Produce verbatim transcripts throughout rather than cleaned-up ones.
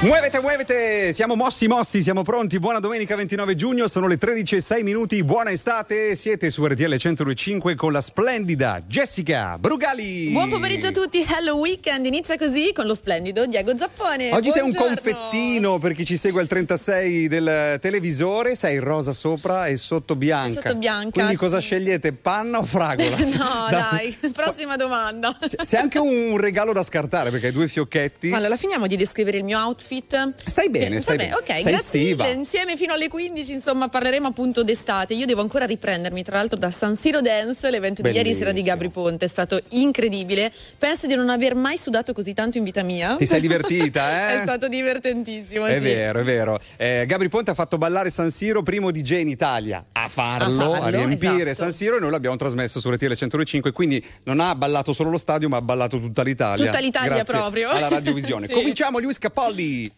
Muovete, muovete, siamo mossi, mossi, siamo pronti. Buona domenica ventinove giugno, sono le tredici e sei minuti. Buona estate, siete su R T L centodue e cinque con la splendida Jessica Brugali. Buon pomeriggio a tutti, Hello Weekend inizia così con lo splendido Diego Zappone. Oggi Buongiorno. Sei un confettino per chi ci segue al trentasei del televisore, sei rosa sopra e sotto bianca. Sotto bianca. Quindi sì. Cosa scegliete, panna o fragola? No, da... dai, prossima domanda. C'è anche un regalo da scartare perché hai due fiocchetti. Allora, finiamo di descrivere il mio outfit. Stai bene, stai Vabbè, bene. ok, Sei grazie stiva. mille. Insieme fino alle quindici, insomma, parleremo appunto d'estate. Io devo ancora riprendermi, tra l'altro, da San Siro Dance, l'evento di ieri sera di Gabri Ponte. È stato incredibile. Penso di non aver mai sudato così tanto in vita mia. Ti sei divertita, eh? È stato divertentissimo, È sì. vero, è vero. Eh, Gabri Ponte ha fatto ballare San Siro, primo D J in Italia a farlo, a, farlo, a riempire esatto. San Siro, e noi l'abbiamo trasmesso su R T L centodue e cinque, quindi non ha ballato solo lo stadio, ma ha ballato tutta l'Italia. Tutta l'Italia grazie proprio. alla radiovisione. Sì. Cominciamo, Luis Capaldi.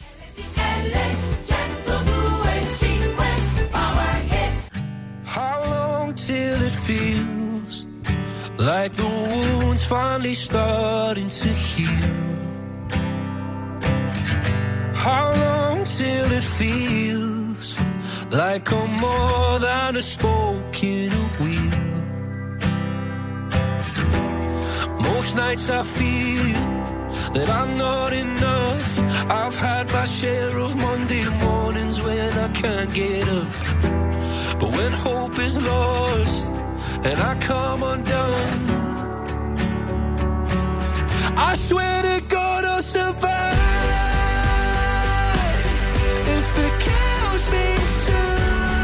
How long till it feels like the wound's finally starting to heal? How long till it feels like I'm more than a spoke in a wheel? Most nights I feel that I'm not enough. I've had my share of Monday mornings when I can't get up. But when hope is lost and I come undone, I swear to God I'll survive. If it kills me too,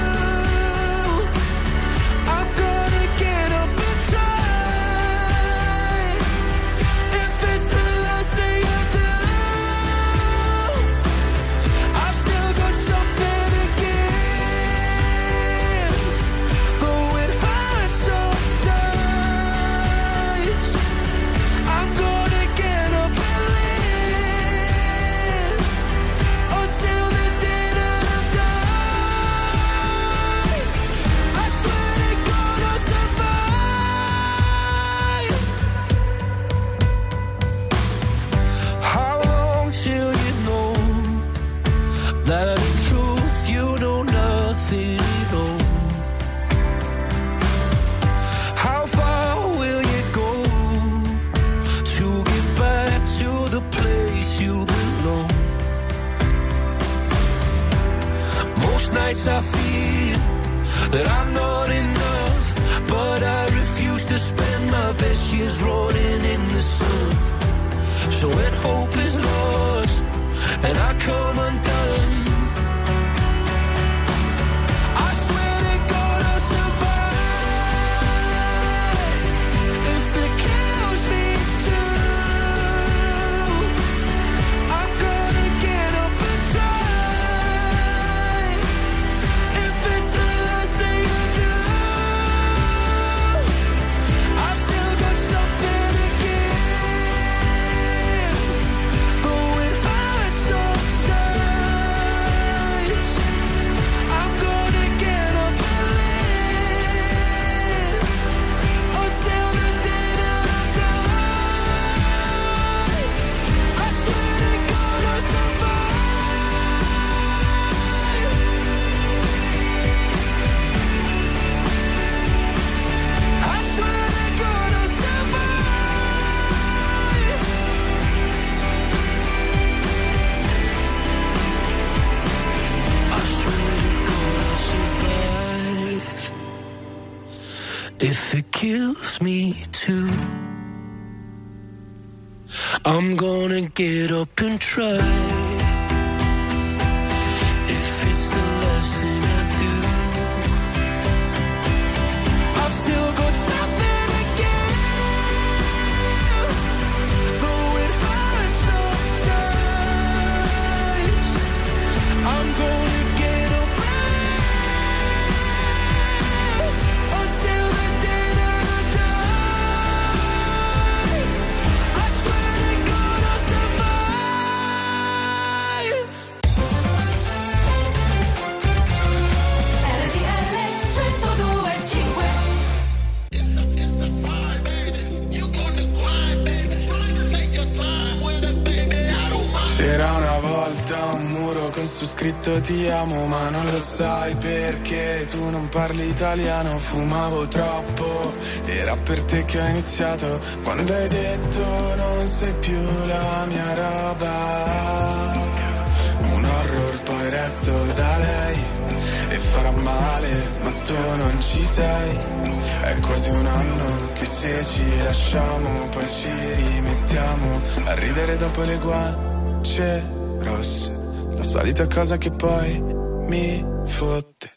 I'm gonna get up and try. If it's the last thing I do, I've still got something to give. Though it hurts sometimes, I'm gonna get up and live until the day that I die. I swear to God I'll survive. How long till you know that in truth you know nothing at all? How far will you go to get back to the place you belong? Most nights I feel that I'm not enough, but I refuse to spend my best years rotting in the sun. So when hope is lost and I come undone, I swear to God I'll survive. If it kills me too, I'm gonna get up and try. If it's the last thing I do, I've still got something to give. Though it hurts sometimes, I'm gonna get up and live until the day that I die. I swear to God I'll survive. I swear to God I'll survive. I swear to God I'll survive. If it kills me too, I'm gonna get up and try. If it's the last thing I do, I've still got something to give. Though it hurts sometimes, I'm gonna get up and live until the day that I die. I swear to God I'll survive. un muro con su scritto ti amo, ma non lo sai perché tu non parli italiano. Fumavo troppo, era per te che ho iniziato, quando hai detto non sei più la mia roba. Un horror, poi resto da lei e farà male, ma tu non ci sei. È quasi un anno che se ci lasciamo, poi ci rimettiamo a ridere dopo le guance rosse, la solita cosa che poi mi fotte.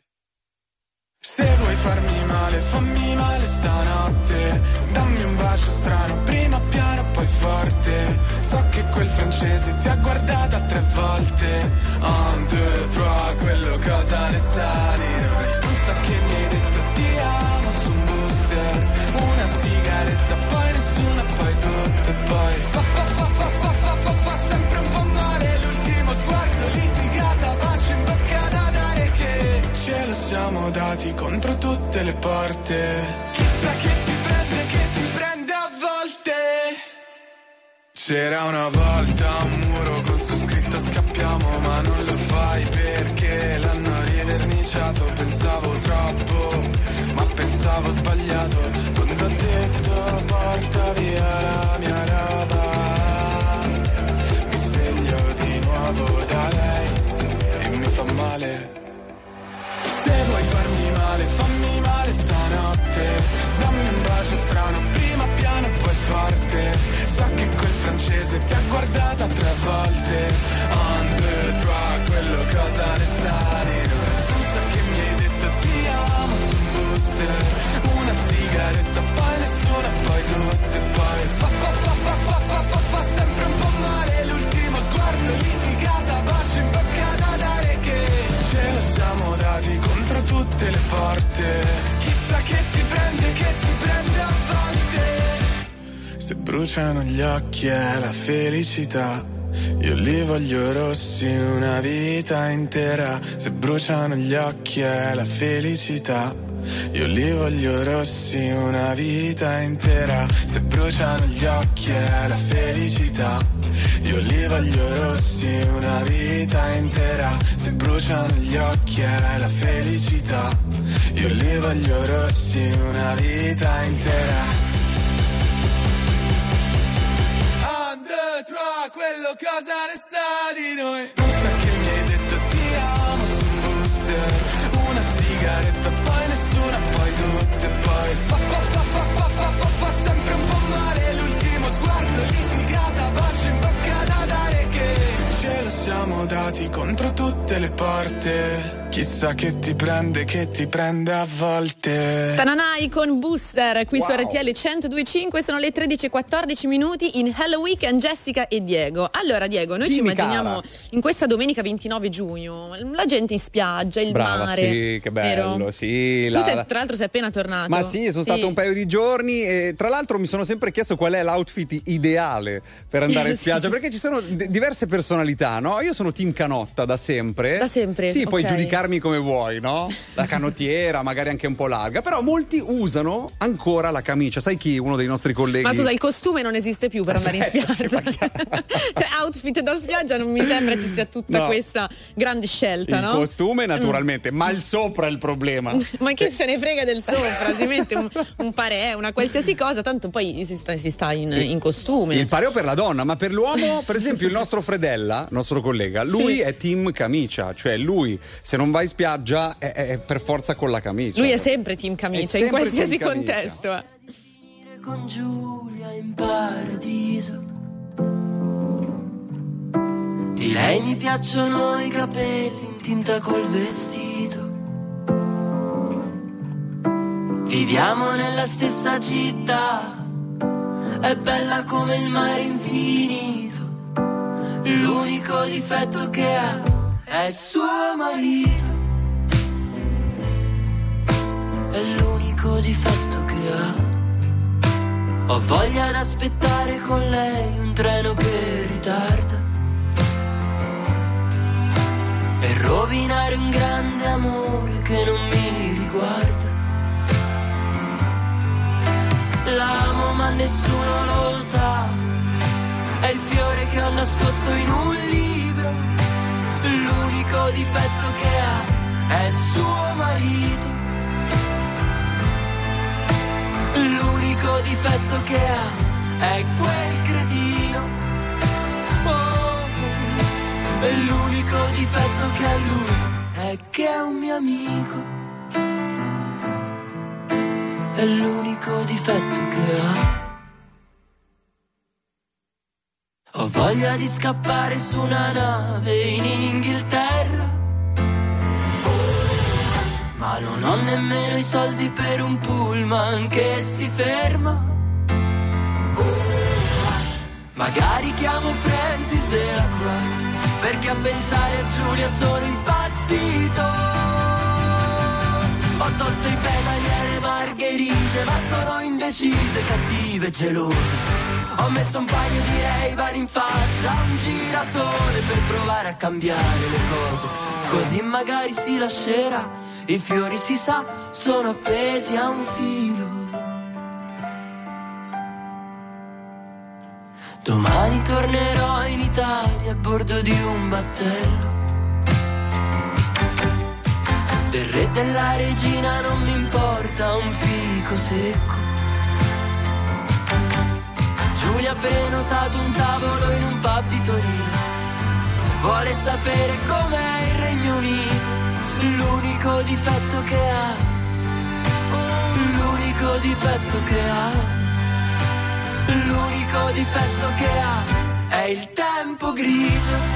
Se vuoi farmi male, fammi male stanotte. Dammi un bacio strano, prima piano poi forte. So che quel francese ti ha guardata tre volte. Un, due, tre, quello cosa ne sa di noi. Non so che mi hai detto ti amo su un booster. Una sigaretta, poi nessuna, poi tutto e poi Fa fa fa fa fa fa fa fa sempre un po' male. L'ultimo sguardo, litigata, bacio in bocca da dare che ce lo siamo dati contro tutte le porte. Chissà che ti prende, che ti prende a volte. C'era una volta un muro con su scritto scappiamo, ma non lo fai perché l'hanno riverniciato. Pensavo troppo, ma pensavo sbagliato, quando ho detto porta via la mia roba. Mi sveglio di nuovo da lei e mi fa male. Se vuoi farmi male, fammi male stanotte. Dammi un bacio strano, prima piano poi forte. So che quel francese ti ha guardata tre volte. Un, due, tre, quello cosa ne sa di noi. Non so che mi hai detto ti amo su un booster. Una sigaretta, poi nessuna, poi tutte, poi Fa fa fa fa fa fa fa fa sempre un po' male. L'ultimo sguardo, litigata, bacio in bocca da dare che ce lo siamo dati contro tutte le porte. Chissà che ti prende, che ti prende a volte. Se bruciano gli occhi è la felicità, io li voglio rossi una vita intera. Se bruciano gli occhi è la felicità, io li voglio rossi una vita intera. Se bruciano gli occhi è la felicità, io li voglio rossi una vita intera. Se bruciano gli occhi è la felicità, io li voglio rossi una vita intera. Un, due, tre, quello cosa ne sa di noi. Non so che mi hai detto ti amo su un booster. Una sigaretta, poi nessuna, poi tutte, poi Fa fa fa fa fa fa fa fa sempre un po' male. L'ultimo sguardo, litigata, bacio in bocca da dare che ce lo siamo dati contro tutte le porte. Chissà che ti prende, che ti prende a volte. Tananai con Booster qui Wow. su R T L centodue e cinque, sono le tredici e quattordici minuti in Hello Weekend. Jessica e Diego. Allora Diego, noi Dimmi, ci immaginiamo cara. in questa domenica ventinove giugno la gente in spiaggia, il Brava, mare. sì, che bello, vero? sì. Tu la- sei, tra l'altro sei appena tornato. Ma sì, sono stato un paio di giorni e tra l'altro mi sono sempre chiesto qual è l'outfit ideale per andare in Sì. spiaggia, perché ci sono d- diverse personalità, no? Io sono team canotta da sempre. Da sempre, Sì, puoi ok. giudicarmi come vuoi, no? La canottiera, magari anche un po' larga, però molti usano ancora la camicia. Sai chi? Uno dei nostri colleghi. Ma scusa, il costume non esiste più per andare in Aspetta, sì, spiaggia. ma chiaro. Cioè, outfit da spiaggia non mi sembra ci sia tutta No. questa grande scelta, Il no? costume naturalmente, ma il sopra è il problema. Ma chi se ne frega del sopra? Si mette un, un parè, una qualsiasi cosa, tanto poi si sta, si sta in, in costume. Il pareo per la donna, ma per l'uomo, per esempio, il nostro Fredella, nostro collega, lui Sì. è team camicia, cioè lui se non va in spiaggia è, è per forza con la camicia. Lui è sempre team camicia, È in sempre qualsiasi team camicia. contesto. eh. Con Giulia in paradiso. Di lei mi piacciono i capelli in tinta col vestito. Viviamo nella stessa città, è bella come il mare infinito. L'unico difetto che ha è suo marito. È l'unico difetto che ha. Ho voglia d'aspettare con lei un treno che ritarda e rovinare un grande amore che non mi riguarda. L'amo ma nessuno lo sa, è il fiore che ho nascosto in un libro. difetto che ha è suo marito. L'unico difetto che ha è quel cretino. Oh, e l'unico difetto che ha lui è che è un mio amico. È l'unico difetto che ha. Ho voglia di scappare su una nave in Inghilterra, ma non ho nemmeno i soldi per un pullman che si ferma. Magari chiamo Francis Delacroix, perché a pensare a Giulia sono impazzito. Ho tolto i pedali alle margherite, ma sono indecise, cattive e gelose. Ho messo un paio di Ray-Ban in faccia, un girasole per provare a cambiare le cose. Così magari si lascerà, i fiori si sa, sono appesi a un filo. Domani tornerò in Italia a bordo di un battello. Del re della regina non mi importa un fico secco. Giulia ha prenotato un tavolo in un pub di Torino. Vuole sapere com'è il Regno Unito. L'unico difetto che ha, l'unico difetto che ha, l'unico difetto che ha è il tempo grigio.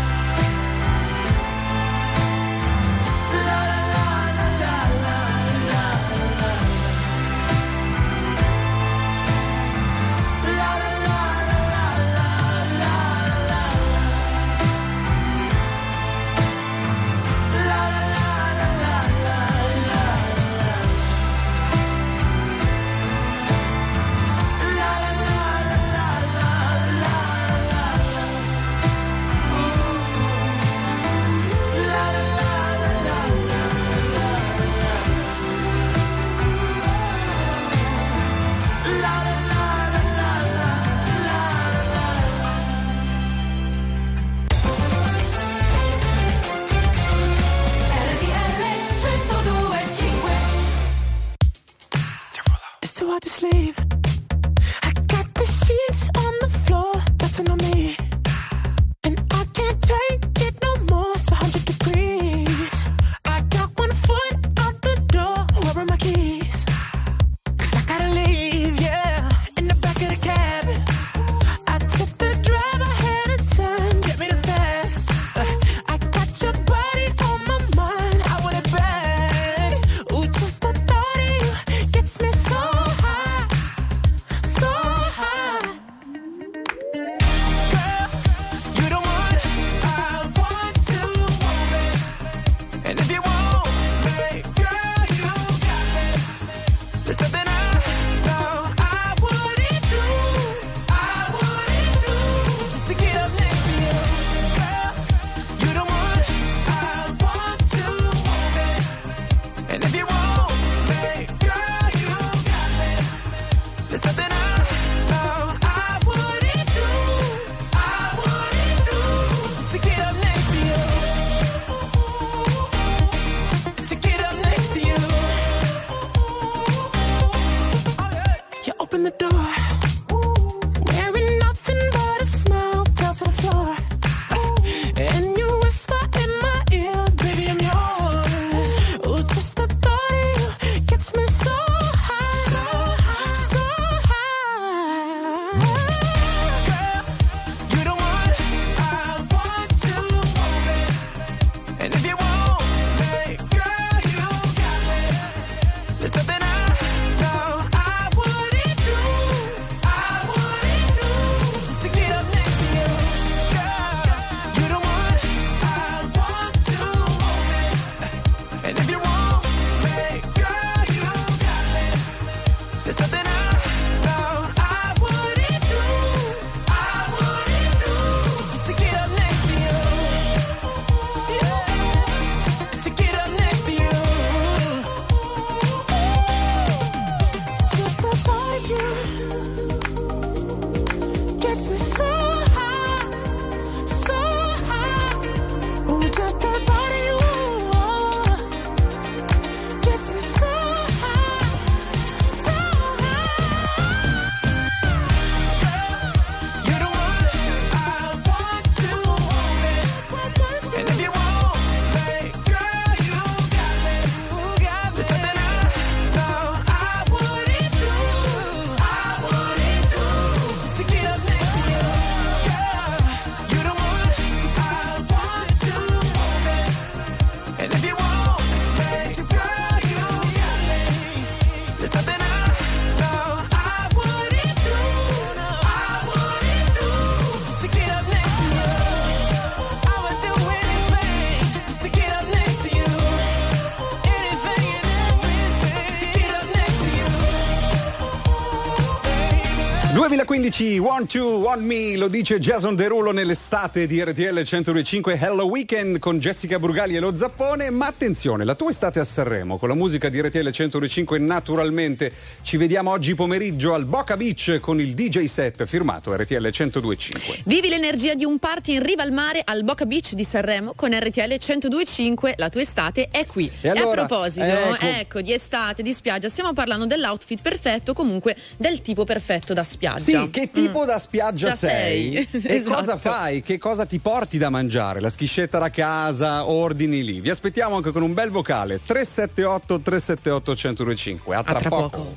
quindici, One Two, One Me, lo dice Jason Derulo nell'estate di R T L centodue e cinque Hello Weekend con Jessica Brugali e lo Zappone. Ma attenzione, la tua estate a Sanremo con la musica di R T L centodue e cinque naturalmente. Ci vediamo oggi pomeriggio al Boca Beach con il D J set firmato R T L centodue e cinque. Vivi l'energia di un party in riva al mare al Boca Beach di Sanremo con R T L centodue e cinque. La tua estate è qui. E, allora, e a proposito, ecco. ecco, di estate, di spiaggia, stiamo parlando dell'outfit perfetto, comunque del tipo perfetto da spiaggia. Sì, che tipo mm. da spiaggia da sei? sei. E Esatto. cosa fai? Che cosa ti porti da mangiare? La schiscetta da casa, ordini lì. Vi aspettiamo anche con un bel vocale. tre sette otto tre sette otto centodue e cinque. A tra, a tra poco. poco.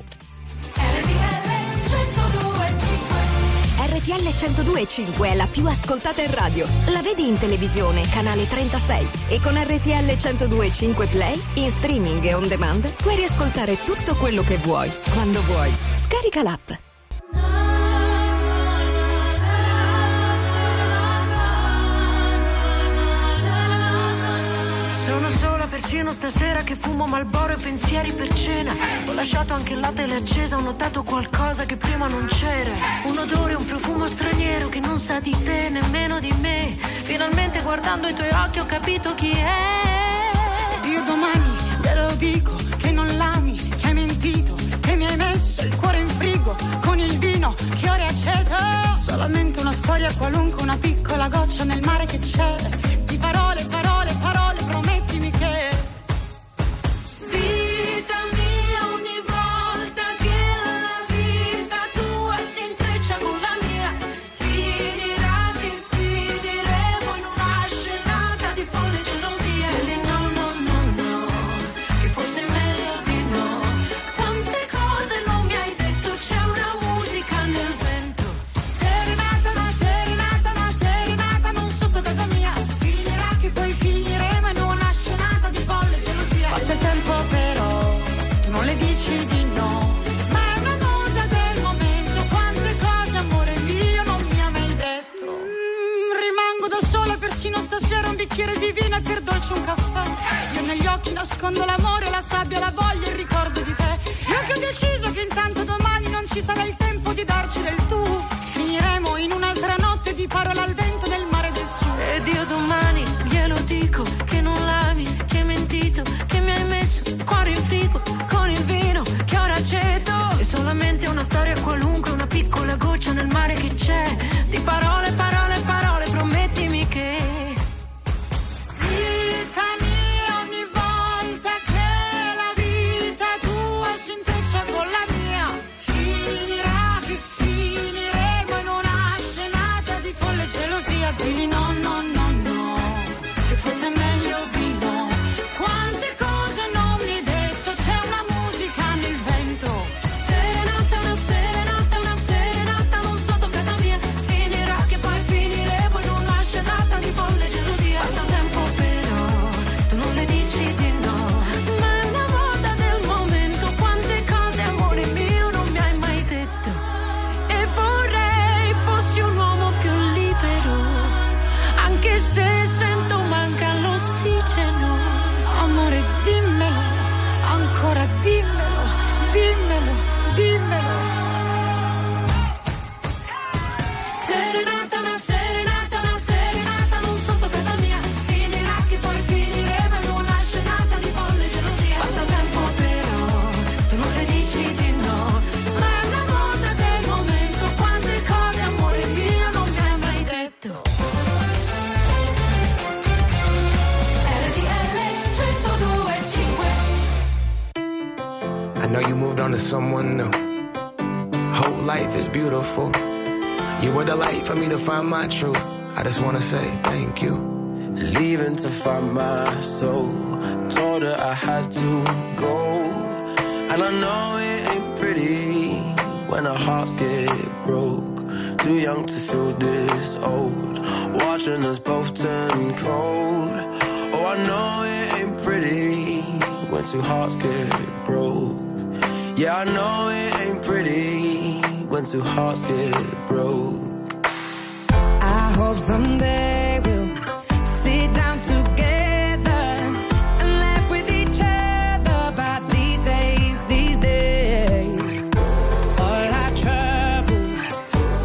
R T L centodue e cinque è la più ascoltata in radio. La vedi in televisione, canale trentasei. E con R T L centodue e cinque Play, in streaming e on demand, puoi riascoltare tutto quello che vuoi, quando vuoi. Scarica l'app. Sono sola persino stasera che fumo Marlboro e pensieri per cena. Ho lasciato anche la tele accesa, ho notato qualcosa che prima non c'era. Un odore, un profumo straniero che non sa di te, nemmeno di me. Finalmente guardando i tuoi occhi ho capito chi è. Ed io domani glielo dico che non l'ami, che hai mentito, che mi hai messo il cuore in frigo con il vino che ora è aceto. Solamente una storia qualunque, una piccola goccia nel mare che c'è. Di parole, parole, parole, promettimi che vita mia, ogni volta che la vita tua si intreccia con la mia, finirà che finiremo in una scenata di folle gelosia. E di no, no, no, no, che forse è meglio di no. Quante cose non mi hai detto, c'è una musica nel vento. Serenata, ma serenata, ma serenata non sotto casa mia, finirà che poi finiremo in una scenata di folle gelosia. passa il tempo però, tu non le dici di no, ma è una moda del momento. Quante cose amore mio non mi ha mai detto. Mm, rimango da sola persino stasera, un bicchiere di vino e per dolce un caffè. Io negli occhi nascondo l'amore, la sabbia, la voglia, il ricordo di te. Io che ho deciso che intanto domani non ci sarà il tempo di darci del tu. Finiremo in un'altra notte di parole al vento nel mare del sud. Ed io domani glielo dico che non l'ami, che hai mentito, che mi hai messo il cuore in frigo con il vino che ora aceto. È solamente una storia qualunque, una piccola goccia nel mare che c'è. Di parole, parole, parole, promettimi che Vita mia, ogni volta che la vita tua si intreccia con la mia, finirà che finiremo in una scenata di folle gelosia. Di no, no, no, no, che forse è meglio di no. Quante cose non mi hai detto, c'è una musica nel vento. serenata, una serenata, una serenata non sotto casa mia, finirà che poi finiremo in una scenata di folle gelosia. Passa il tempo però, tu non le dici di no, ma è una moda del momento. Quante cose amore mio non mi hai mai detto. E vorrei fossi un uomo più libero, anche se sento manca l'ossigeno. Amore, dimmelo, ancora dimmelo, dimmelo, dimmelo. Serenata, una serenata, una serenata non sotto casa mia, finirà che poi finiremo in una scenata di folle gelosia. Passa il tempo però, tu non le dici di no, ma è una moda del momento. Quante cose amore mio non mi hai mai detto. R T L centodue e cinque. I know you moved on to someone new. Whole life is beautiful. You were the light for me to find my truth. I just wanna say thank you. Leaving to find my soul. Told her I had to go. And I know it ain't pretty when our hearts get broke. Too young to feel this old. Watching us both turn cold. Oh, I know it ain't pretty when two hearts get broke. Yeah, I know it ain't pretty when two hearts get broke. I hope someday we'll sit down together and laugh with each other about these days, these days. All our troubles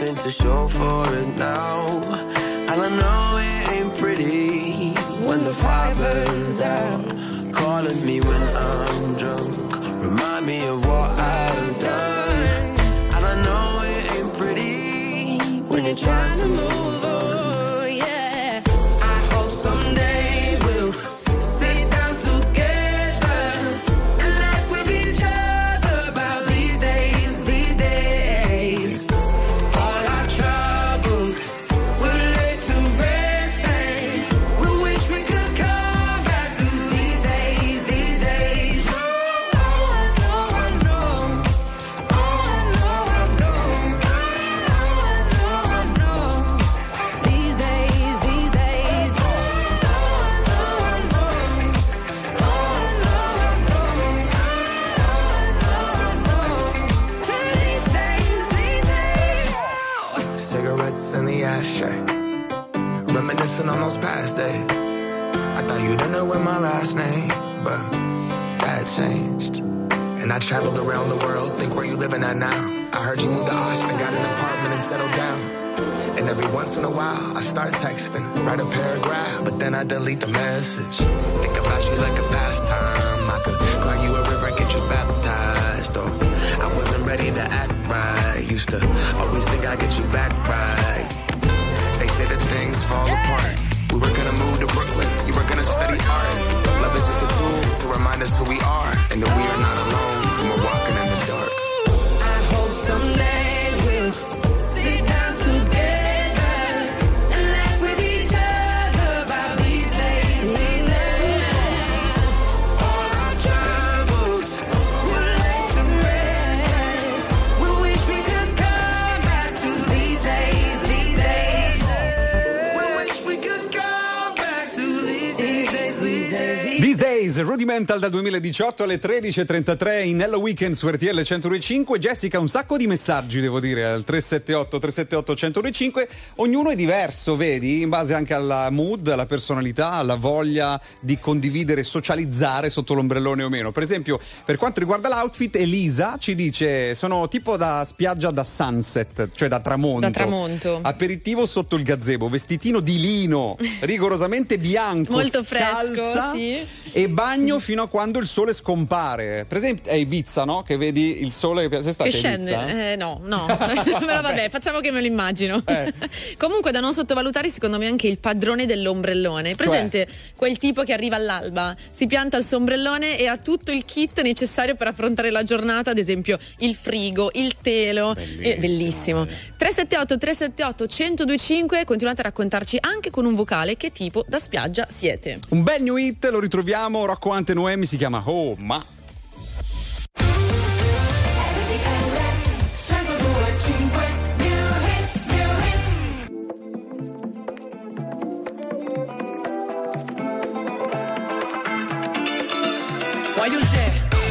nothing to show for it now. And I know it ain't pretty when the fire burns out. Calling me when I'm drunk, remind me of what I've done. And I know it ain't pretty when you're trying to move on. In the ashtray, reminiscing on those past days. I thought you didn't know my last name, but that changed. And I traveled around the world, think where you living at now. I heard you moved to Austin, got an apartment and settled down. And every once in a while, I start texting, write a paragraph, but then I delete the message. Think about you like a pastime. I could cry you a river, get you baptized. Or I wasn't ready to act right. Used to always think I'd get you back right. They say that things fall apart. We were gonna move to Brooklyn, you were gonna study art. Love is just a tool to remind us who we are, and that we are not alone when we're walking in the dark. I hope someday we'll sit down together and laugh with each other about these days. These days. All our troubles will lay to rest. We wish we could come back to these days, these days. We wish we could come back to these days, these days. These Days, Rudimental dal duemiladiciotto alle tredici e trentatré in Hello Weekend su R T L centodue e cinque. Jessica, un sacco di messaggi devo dire al tre sette otto tre sette otto centodue e cinque. Ognuno è diverso, vedi, in base anche alla mood, alla personalità, alla voglia di condividere, socializzare sotto l'ombrellone o meno. Per esempio, per quanto riguarda l'outfit, Elisa ci dice: sono tipo da spiaggia da sunset, cioè da tramonto. Da tramonto. Aperitivo sotto il gazebo, vestitino di lino, rigorosamente bianco, molto scalza, fresco, sì. E bagno fino a quando il sole scompare. Per esempio è Ibiza, no? Che vedi il sole. Sei stata che scende? Ibiza? Eh, no, no. Però vabbè, facciamo che me lo immagino. Eh. Comunque, da non sottovalutare, secondo me, anche il padrone dell'ombrellone. Presente Cioè? quel tipo che arriva all'alba, si pianta il suo ombrellone e ha tutto il kit necessario per affrontare la giornata, ad esempio il frigo, il telo. Bellissimo. Eh, bellissimo. tre sette otto tre sette otto centodue e cinque, continuate a raccontarci anche con un vocale che tipo da spiaggia siete. Un bel new hit, lo ritroviamo, Rocco Ante Noemi, si chiama Oh Ma. Why you say?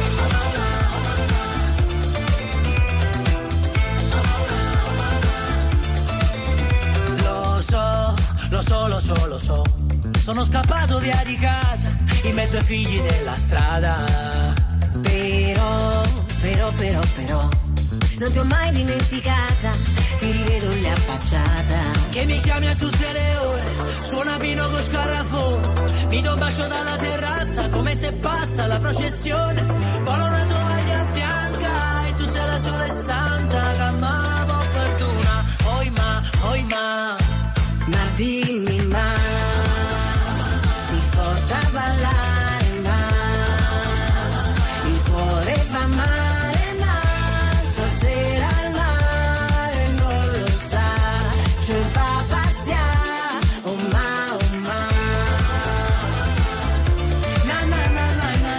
Lo so, lo so, lo so, lo so. Sono scappato via di casa in mezzo ai figli della strada. Però, però, però, però non ti ho mai dimenticata, ti rivedo lì affacciata. Che mi chiami a tutte le ore, suona Pino con scarrafone. Mi do un bacio dalla terrazza come se passa la processione. Vola una tovaglia bianca e tu sei la sola e santa. Chiamavo fortuna, oi ma, oi ma. Ma dimmi ma, ti porta a ballare ma, il cuore fa male ma, stasera al mare non lo sa, ci fa pazziare, oh ma, oh ma, na na na na na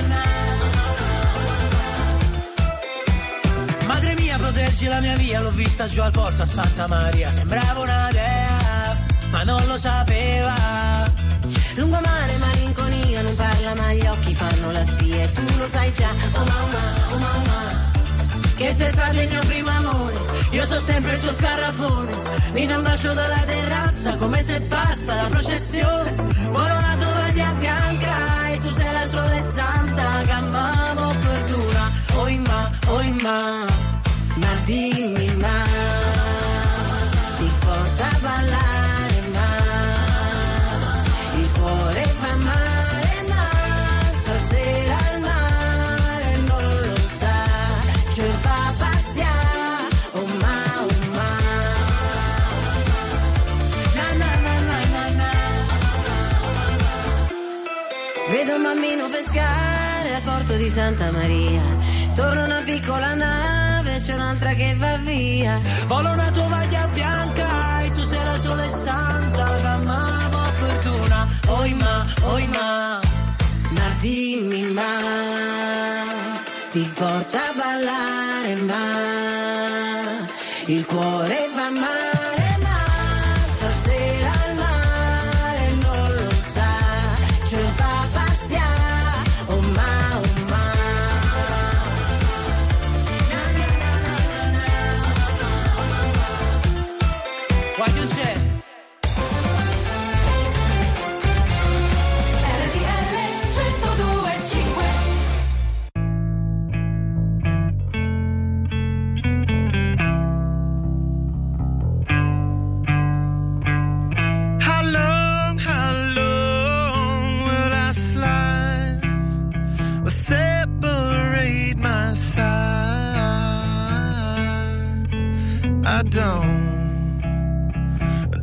na. Madre mia proteggi la mia via, l'ho vista giù al porto a Santa Maria, sembrava una dea, ma non lo sapeva. Lungomare, malinconia, non parla ma gli occhi fanno la spia e tu lo sai già, oh mamma, oh mamma, che sei stato il mio primo amore, io so sempre il tuo scarrafone. Mi do un bacio dalla terrazza come se passa la processione. Vola una tovaglia bianca e tu sei la sola e santa. Chiamavo fortuna, oi ma, oi ma. ma dimmi ma, bambino pescare al porto di Santa Maria. Torna una piccola nave, c'è un'altra che va via. Vola una tovaglia bianca e tu sei la sole santa, chiamavo opportuna. Oi ma, oi ma, Ma dimmi ma, ti porta a ballare ma, il cuore fa male ma, stasera al mare non lo sa, ce fa pazziare, oh ma, oh ma. What you say? Don't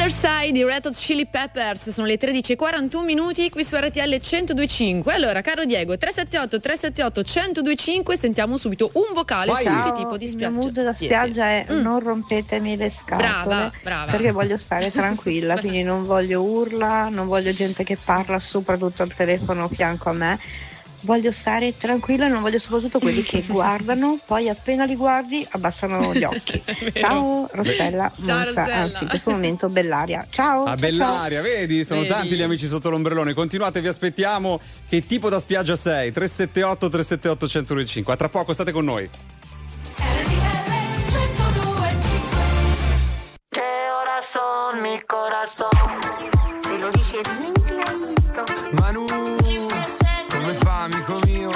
Other Side di Red Hot Chili Peppers. Sono le tredici e quarantuno minuti qui su R T L centodue e cinque. Allora, caro Diego, tre sette otto tre sette otto centodue e cinque, sentiamo subito un vocale. Vai. Su Ciao, che tipo di spiaggia il mio mood da siete? spiaggia è Mm. non rompetemi le scatole. Brava, brava. Perché voglio stare tranquilla, quindi non voglio urla, non voglio gente che parla soprattutto al telefono fianco a me. Voglio stare tranquilla e non voglio soprattutto quelli che guardano, poi appena li guardi abbassano gli occhi. Ciao Rossella, Ciao, Monza, Rossella. anzi in questo momento Bellaria. Ciao. A ciao, Bellaria, vedi? Sono Vedi. tanti gli amici sotto l'ombrellone. Continuate, vi aspettiamo. Che tipo da spiaggia sei? tre sette otto tre sette otto uno zero cinque. A tra poco, state con noi. Que horas son mi corazón? Te lo dice bien clarito. Manu, come fa, amico mio?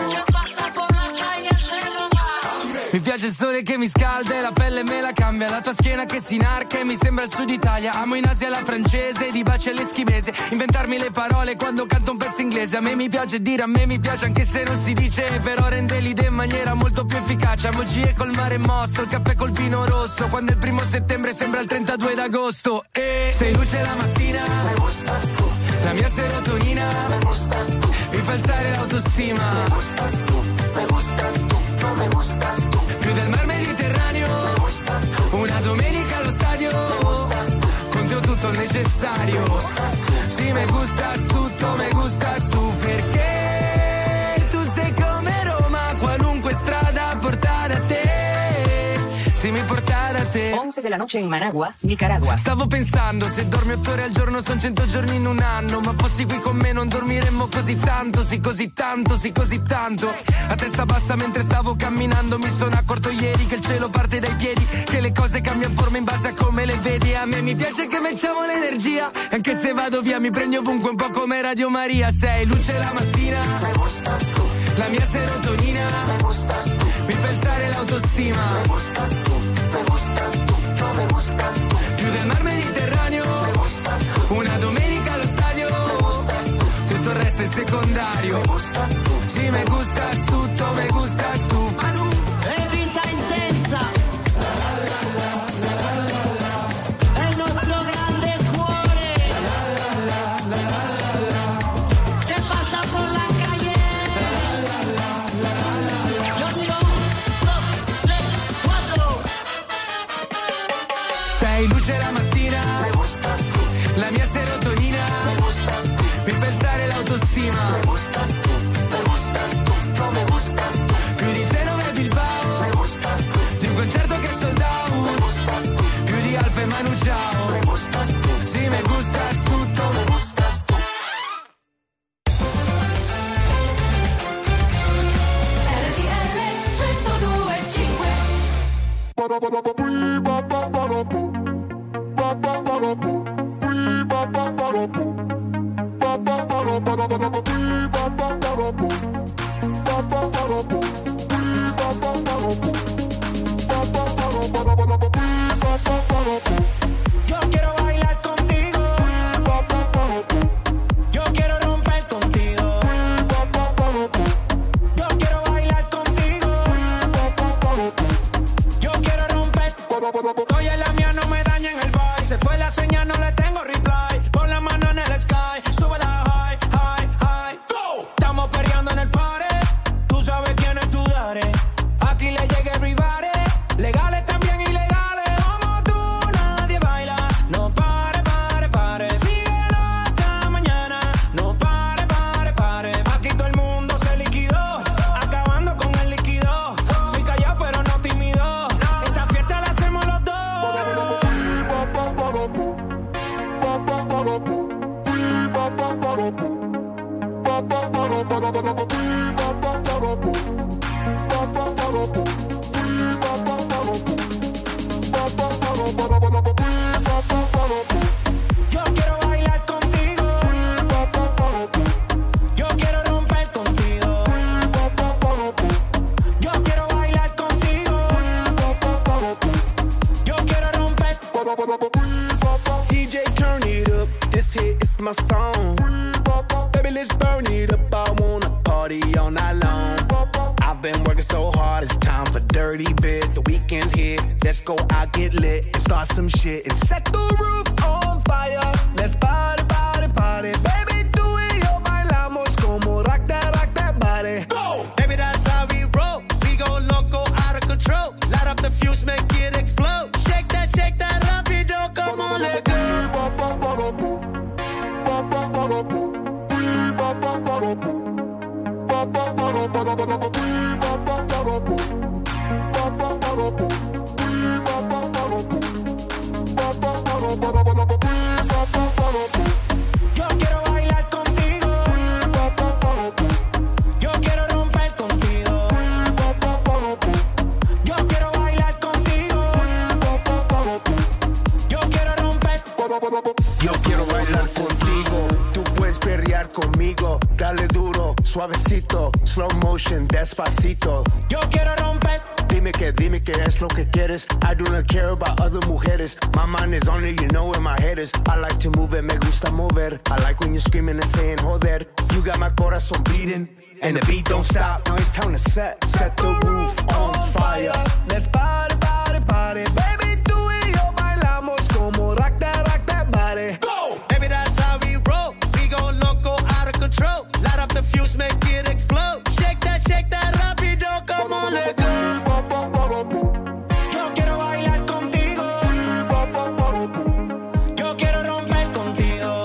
Mi piace il sole che mi scalda e la pelle me la cambia. La tua schiena che si inarca e mi sembra il sud Italia. Amo in Asia la francese, di baci all'eschimese. Inventarmi le parole quando canto un pezzo inglese. A me mi piace dire, a me mi piace anche se non si dice. Però rende l'idea in maniera molto più efficace. Amo G col mare mosso, il caffè col vino rosso. Quando è il primo settembre sembra il trentadue d'agosto. E sei luce la mattina, me gustas tu. La mia serotonina, me gustas tu. Mi fa alzare l'autostima, me gustas tu, me gustas tu, no me gustas tu. Più del mar Mediterraneo, me gustas tu. Una domenica allo stadio, me gustas tu. Con te ho tutto il necessario, me gustas tu. Sì, me gustas tutto, me gustas tu. Perché tu sei come Roma, qualunque strada porta da te. Sì, mi porta da te. once de la noche in Managua, Nicaragua. Stavo pensando, se dormi otto ore al giorno son cento giorni in un anno. Ma fossi qui con me non dormiremmo così tanto, sì così tanto, sì così tanto. A testa bassa mentre stavo camminando mi sono accorto ieri che il cielo parte dai piedi, che le cose cambiano forma in base a come le vedi. A me mi piace che mettiamo l'energia, anche se vado via mi prendi ovunque un po' come Radio Maria. Sei luce la mattina, me gustas tu. La mia serotonina, me gustas tu. Mi fa alzare l'autostima, me gustas tu, me gustas tu, no me gustas tu. Più del mar Mediterraneo, me gustas tu. Una domenica allo stadio, me gustas tu. Tutto il resto è secondario, me gustas tu. Sì, me gustas tutto, me gustas tu. Manu, E vita intensa, è il nostro grande cuore, che passa por la calle. Yo digo, dos, tres, cuatro. sei luce la mattina, me gustas tu. La mia serotonina, me gustas tu. Mi fa alzare l'autostima, me gustas tu, me gustas tu, no me gustas tu. Più di Genova e Bilbao, me gustas tu. Di un concerto che è sold out, me gustas tu. Più di Alfa e Manu Ciao, me gustas tu. Sì, me gustas tutto, me gustas tu. R T L centodue e cinque. Yo quiero bailar contigo, yo quiero romper contigo, yo quiero bailar contigo, yo quiero romper. Oye, la mía no me daña en el vibe, se fue la señal, no le tengo reply. Pon la mano en el sky, sube la high, high, high. Go. Estamos perreando en el party, tú sabes quién es tu daddy. Aquí le llega everybody, legales también ilegales. Como tú nadie baila, no pare, pare, pare. Síguelo hasta mañana, no pare, pare, pare. Aquí todo el mundo se liquidó, acabando con el líquido. Soy callado pero no tímido, esta fiesta la hacemos los dos. Yo quiero bailar contigo, yo quiero romper contigo, yo quiero bailar contigo, yo quiero romper. D J turn it up, this hit is my song. Baby let's burn it up, I wanna party all night long. I've been working so hard, it's time for dirty bit. The weekend's here, let's go out, get lit and start some shit and set the roof on fire. Let's party, party, party. Baby, tú y yo bailamos como rock that, rock that body. Go! Baby, that's how we roll. We go loco, out of control. Light up the fuse, make it explode. Shake that, shake that rapido, come on, let go. Yo quiero bailar contigo. Yo quiero romper contigo. Yo quiero bailar contigo. Yo quiero romper. Yo quiero bailar contigo. Tú puedes perrear conmigo. Dale duro, suavecito, slow motion, despacito. Yo quiero romper. Dime que, dime que es lo que quieres. I do not care about other mujeres. My mind is on it, you know where my head is. I like to move it, me gusta mover. I like when you're screaming and saying, joder. You got my corazón beating, and the beat don't stop. Now it's time to set, set the roof on fire. Let's party, party, party. Baby, tú y yo bailamos como rock that, rock that body. Go! Baby, that's how we roll. We go loco, out of control. Light up the fuse, make it explode. Shake that, shake that rapido, come on, let go. Yo quiero bailar contigo. Yo quiero romper contigo.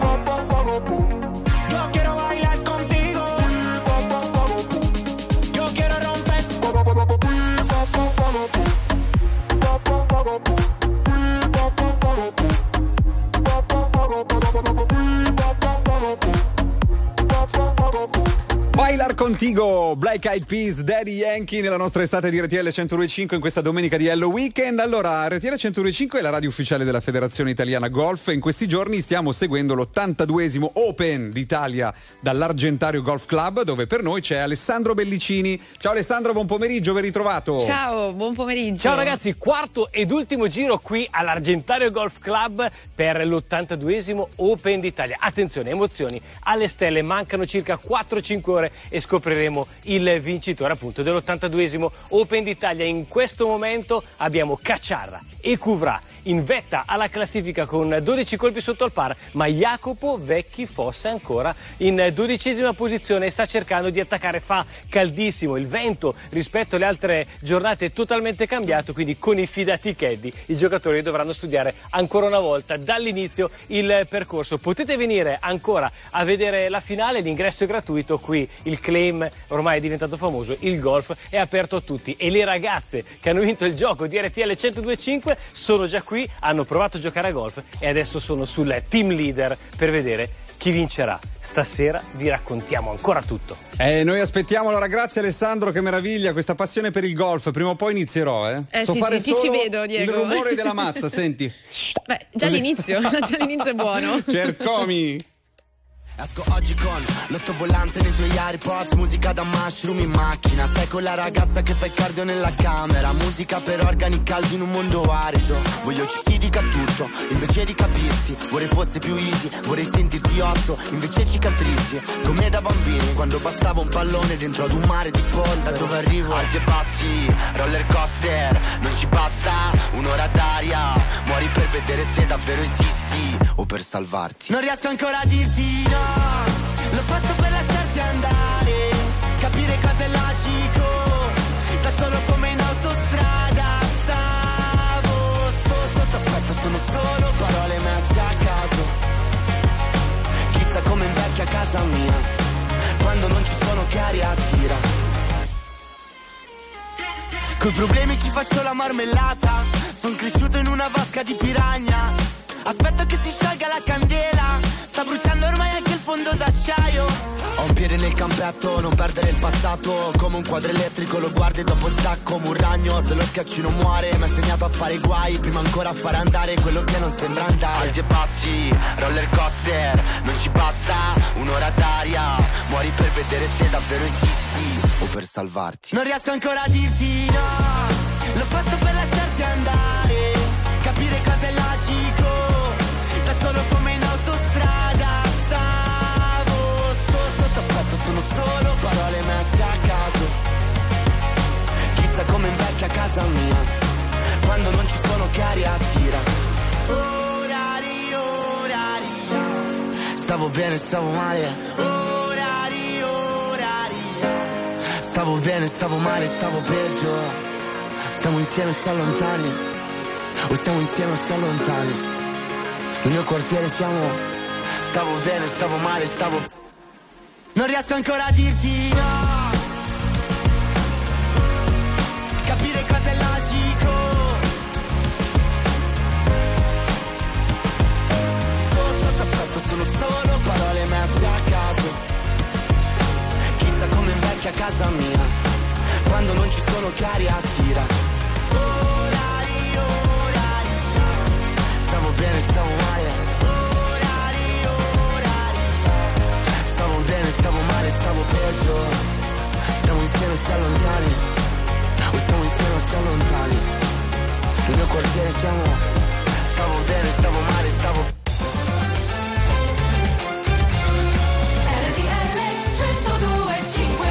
Yo quiero bailar contigo. Yo quiero romper. Bailar Contigo, Black Eyed Peas, Daddy Yankee nella nostra estate di R T L centodue e cinque in questa domenica di Hello Weekend. Allora, R T L centodue e cinque è la radio ufficiale della Federazione Italiana Golf e in questi giorni stiamo seguendo l'ottantaduesimo Open d'Italia dall'Argentario Golf Club, dove per noi c'è Alessandro Bellicini. Ciao Alessandro, buon pomeriggio, ben ritrovato. Ciao, buon pomeriggio. Ciao ragazzi, quarto ed ultimo giro qui all'Argentario Golf Club per l'ottantaduesimo Open d'Italia. Attenzione, emozioni alle stelle, mancano circa quattro cinque ore e scopriremo il vincitore appunto dell'ottantaduesimo Open d'Italia. In questo momento abbiamo Cacciarra e Cuvra in vetta alla classifica con dodici colpi sotto al par, ma Jacopo Vecchi Fossa è ancora in dodicesima posizione e sta cercando di attaccare. Fa caldissimo, il vento rispetto alle altre giornate è totalmente cambiato, quindi con i fidati caddy i giocatori dovranno studiare ancora una volta dall'inizio il percorso. Potete venire ancora a vedere la finale, l'ingresso è gratuito, qui il claim ormai è diventato famoso, il golf è aperto a tutti e le ragazze che hanno vinto il gioco di R T L centodue e cinque sono già qui, hanno provato a giocare a golf e adesso sono sul team leader per vedere chi vincerà. Stasera vi raccontiamo ancora tutto. Eh, noi aspettiamo, allora grazie Alessandro, che meraviglia questa passione per il golf, prima o poi inizierò, eh. Eh so sì, fare sì, ti ci vedo, Diego. Il rumore della mazza, senti. Beh, già l'inizio, già l'inizio è buono. Cercomi. Esco oggi con l'otto volante nei tuoi AirPods, musica da mushroom in macchina. Sei con la ragazza che fa il cardio nella camera, musica per organi caldi in un mondo arido. Voglio ci si dica tutto, invece di capirsi. Vorrei fosse più easy, vorrei sentirti otto, invece cicatrici. Come da bambini, quando bastava un pallone dentro ad un mare di polvere. Da dove arrivo? Alti e bassi, roller coaster. Non ci basta un'ora d'aria, muori per vedere se davvero esisti o per salvarti. Non riesco ancora a dirti no, l'ho fatto per lasciarti andare, capire cosa è logico, da solo come in autostrada. Stavo sotto, t'aspetto, sono solo parole messe a caso. Chissà come invecchia casa mia, quando non ci sono che aria attira. Coi problemi ci faccio la marmellata, son cresciuto in una vasca di piragna. Aspetto che si sciolga la candela, sta bruciando ormai anche il fondo d'acciaio. Ho un piede nel campetto, non perdere il passato. Come un quadro elettrico lo guardi dopo il tacco. Un ragno, se lo schiacci non muore. Mi ha insegnato a fare guai, prima ancora a fare andare quello che non sembra andare. Alti e bassi, roller coaster. Non ci basta un'ora d'aria, muori per vedere se davvero esisti o per salvarti. Non riesco ancora a dirti no, l'ho fatto per lasciarti andare, capire cosa è logico, da solo come in autostrada. Stavo sotto, t'aspetto, sono solo parole messe a caso. Chissà come invecchia casa mia, quando non ci sono che aria attira. Ora io Stavo bene, stavo male. Orari, orari. Stavo bene, stavo male, stavo peggio. Stiamo insieme, stiamo lontani. O stiamo insieme, stiamo lontani. Il mio quartiere siamo. Stavo bene, stavo male, stavo. Non riesco ancora a dirti no. Capire cosa è logico. Solo sotto aspetto, sono solo parole messe a caso. Chissà come invecchia casa mia quando non ci sono chiari a tira. Orari, orari. Stavo bene, stavo male. Orari, orari. Stavo bene, stavo male, stavo peggio. Stiamo insieme, stiamo lontani. O stiamo insieme o stiamo lontani. Il mio quartiere siamo. Stavo bene, stavo male, stavo. R T L centodue e cinque.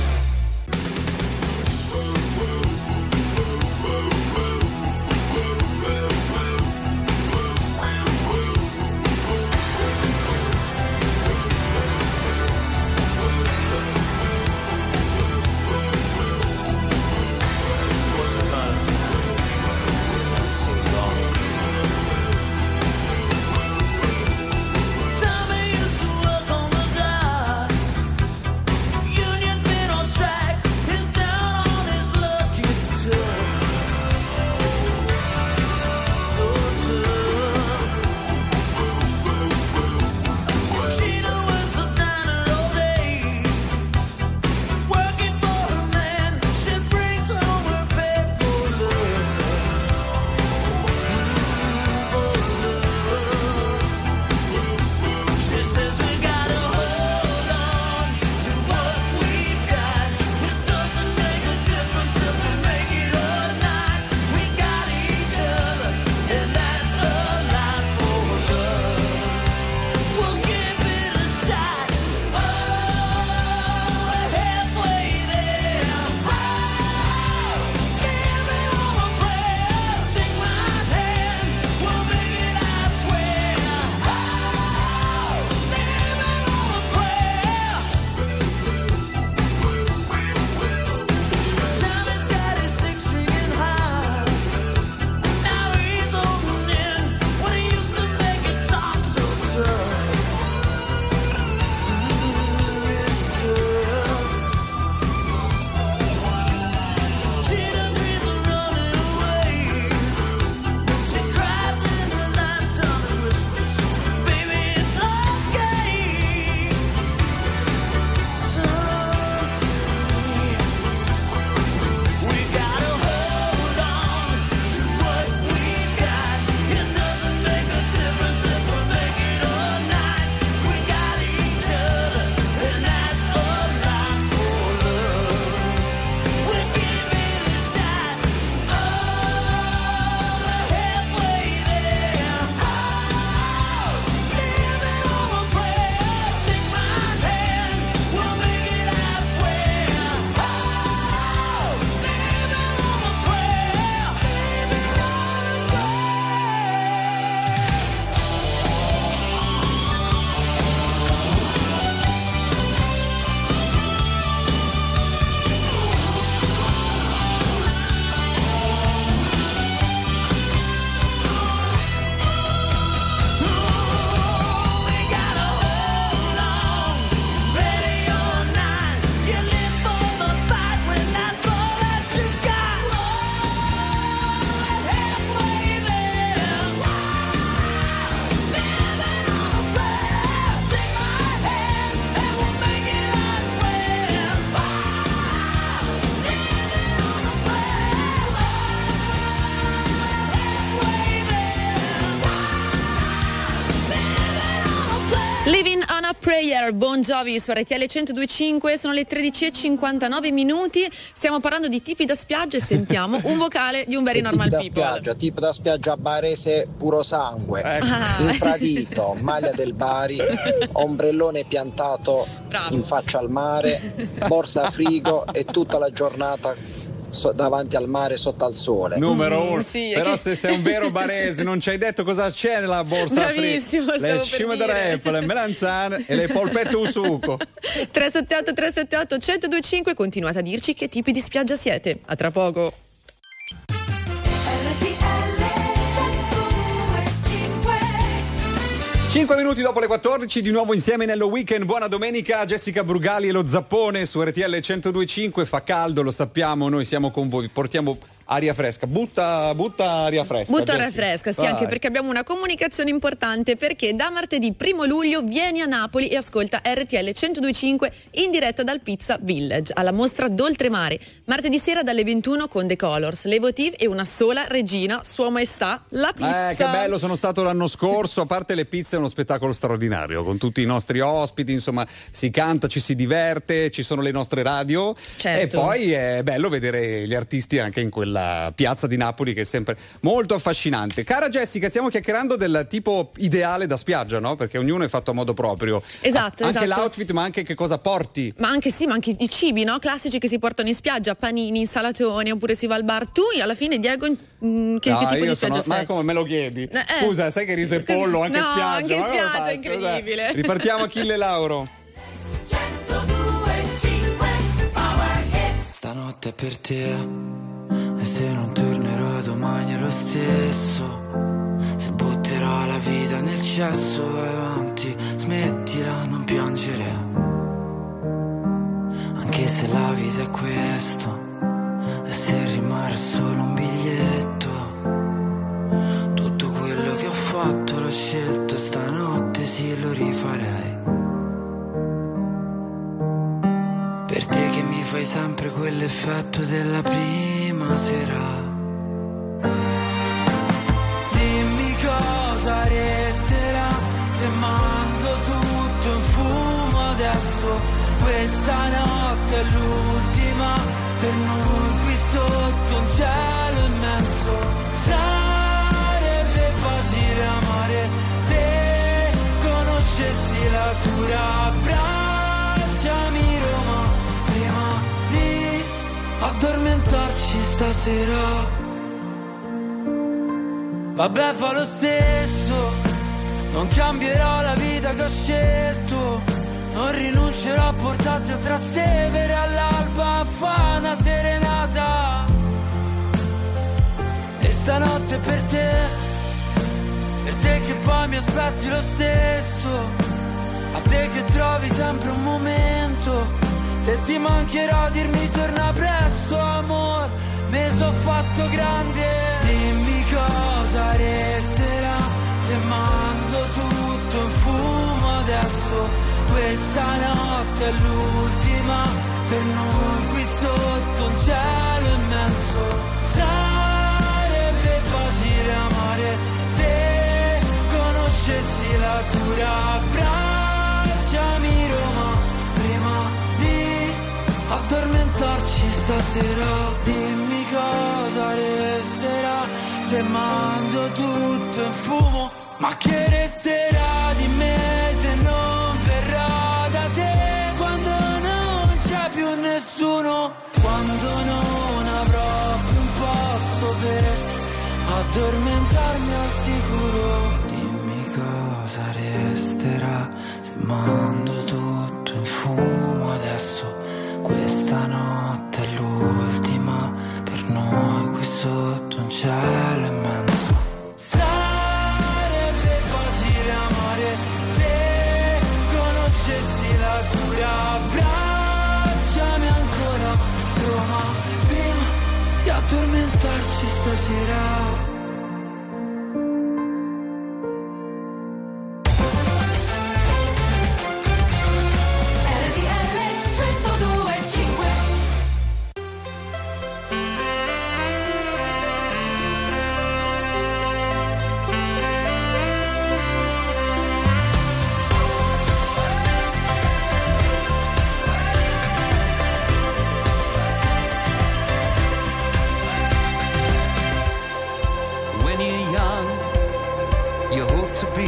Prayer, Bon Jovi su R T L centodue e cinque, sono le tredici e cinquantanove minuti, stiamo parlando di tipi da spiaggia e sentiamo un vocale di un very normal da people. Spiaggia, tipo da spiaggia barese puro sangue, Ecco. Ah. infradito, maglia del Bari, ombrellone piantato Bravo. in faccia al mare, borsa a frigo e tutta la giornata so- davanti al mare sotto al sole. Numero Mm, uno. sì, è Però che- se sei un vero barese non ci hai detto cosa c'è nella borsa. Bravissimo, fri- stavo le per cime dire. d'arepa, le melanzane e le polpette un succo. tre sette otto tre sette otto uno zero due cinque, continuate a dirci che tipi di spiaggia siete. A tra poco. cinque minuti dopo le quattordici, di nuovo insieme nello weekend. Buona domenica, Jessica Brugali e lo Zappone su R T L centodue e cinque. Fa caldo, lo sappiamo, noi siamo con voi, portiamo aria fresca. Butta, butta aria fresca. Butta aria Jessica. fresca, sì, Vai. anche perché abbiamo una comunicazione importante, perché da martedì primo luglio vieni a Napoli e ascolta R T L centodue e cinque in diretta dal Pizza Village alla mostra d'Oltremare. Martedì sera dalle ventuno con The Colors, l'Evotive e una sola regina, Sua Maestà, la pizza. Eh, che bello, sono stato l'anno scorso. A parte le pizze, è uno spettacolo straordinario con tutti i nostri ospiti. Insomma, si canta, ci si diverte, ci sono le nostre radio. Certo. E poi è bello vedere gli artisti anche in quella piazza di Napoli, che è sempre molto affascinante. Cara Jessica, stiamo chiacchierando del tipo ideale da spiaggia, no? Perché ognuno è fatto a modo proprio. Esatto, anche esatto. l'outfit, ma anche che cosa porti. Ma anche sì, ma anche i cibi, no? Classici che si portano in spiaggia, panini, insalatoni, oppure si va al bar. Tu alla fine, Diego, mm, che, No, che tipo io di spiaggia sono, sei? ma come me lo chiedi? Eh, Scusa, sai che riso e così- pollo anche no, in spiaggia? anche in Ma come spiaggia, faccio? incredibile. Dai, ripartiamo Achille Lauro. Stanotte è per te, e se non tornerò domani è lo stesso. Se butterò la vita nel cesso, vai avanti, smettila, non piangere. Anche se la vita è questo, e se rimane solo un biglietto. Tutto quello che ho fatto l'ho scelto, stanotte sì lo rifarei. Per te che mi fai sempre quell'effetto della prima sera. Dimmi cosa resterà se mando tutto in fumo adesso. Questa notte è l'ultima per noi qui sotto un cielo immenso. Sarebbe facile amare se conoscessi la cura. Abbracciami Roma prima di addormentarci stasera. Vabbè, fa lo stesso, non cambierò la vita che ho scelto. Non rinuncerò a portarti a Trastevere all'alba a fa' una serenata. E stanotte per te, per te che poi mi aspetti lo stesso. A te che trovi sempre un momento. Se ti mancherò dirmi torna presto amor, me so fatto grande. Dimmi cosa resterà se mando tutto in fumo adesso. Questa notte è l'ultima per noi qui sotto un cielo immenso. Sarebbe facile amare se conoscessi la cura. Abbracciami Roma prima di addormentarci stasera. Dimmi cosa resterà se mando tutto in fumo. Ma che resterà di me se non verrò da te? Quando non c'è più nessuno, quando non avrò più un posto per addormentarmi al sicuro. Dimmi cosa resterà se mando tutto in fumo adesso. Questa notte è l'ultima per noi qui sotto un cielo immenso. Sarebbe facile amare se conoscessi la cura. Abbracciami ancora Roma prima di addormentarci stasera. When you're young, you hope to be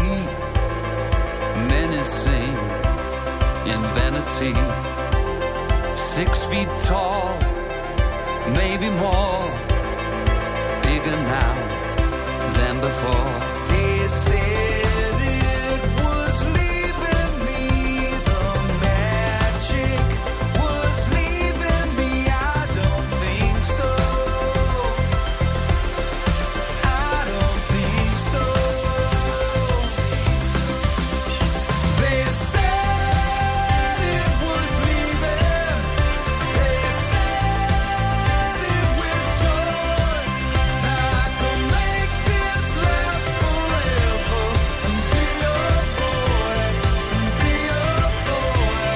menacing in vanity. Six feet tall, maybe more, bigger now than before. They said it was leaving me, the magic was leaving me. I don't think so. I don't think so. They said it was leaving. They said it with joy. Now I can make this last forever and be your boy, and be your boy.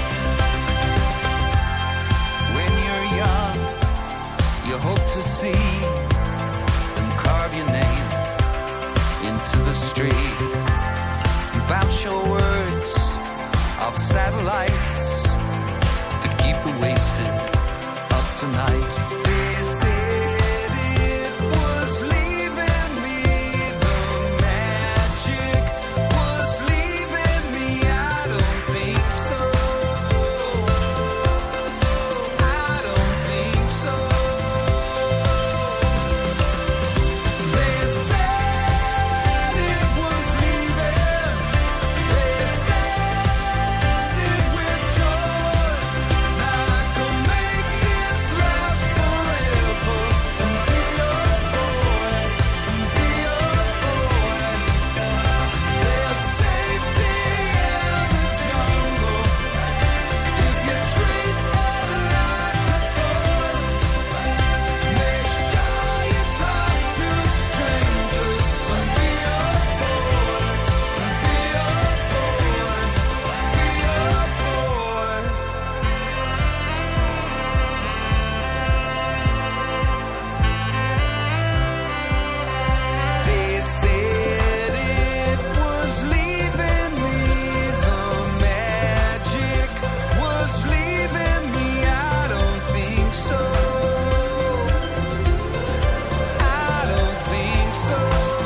When you're young, you hope to see and carve your name into the street. You bounce your words off satellites that keep you wasted up tonight. They said it was leaving me, the magic was leaving me. I don't think so. I don't think so. They said it was leaving. They said it with joy. Now I can make this last forever and be your boy, and be your boy. There's safety in the jungle if you treat it like a toy. Make sure you talk to strangers and be your boy, and be your boy, be your boy. They said it was leaving me, the magic was leaving me. I don't think so. I don't think so.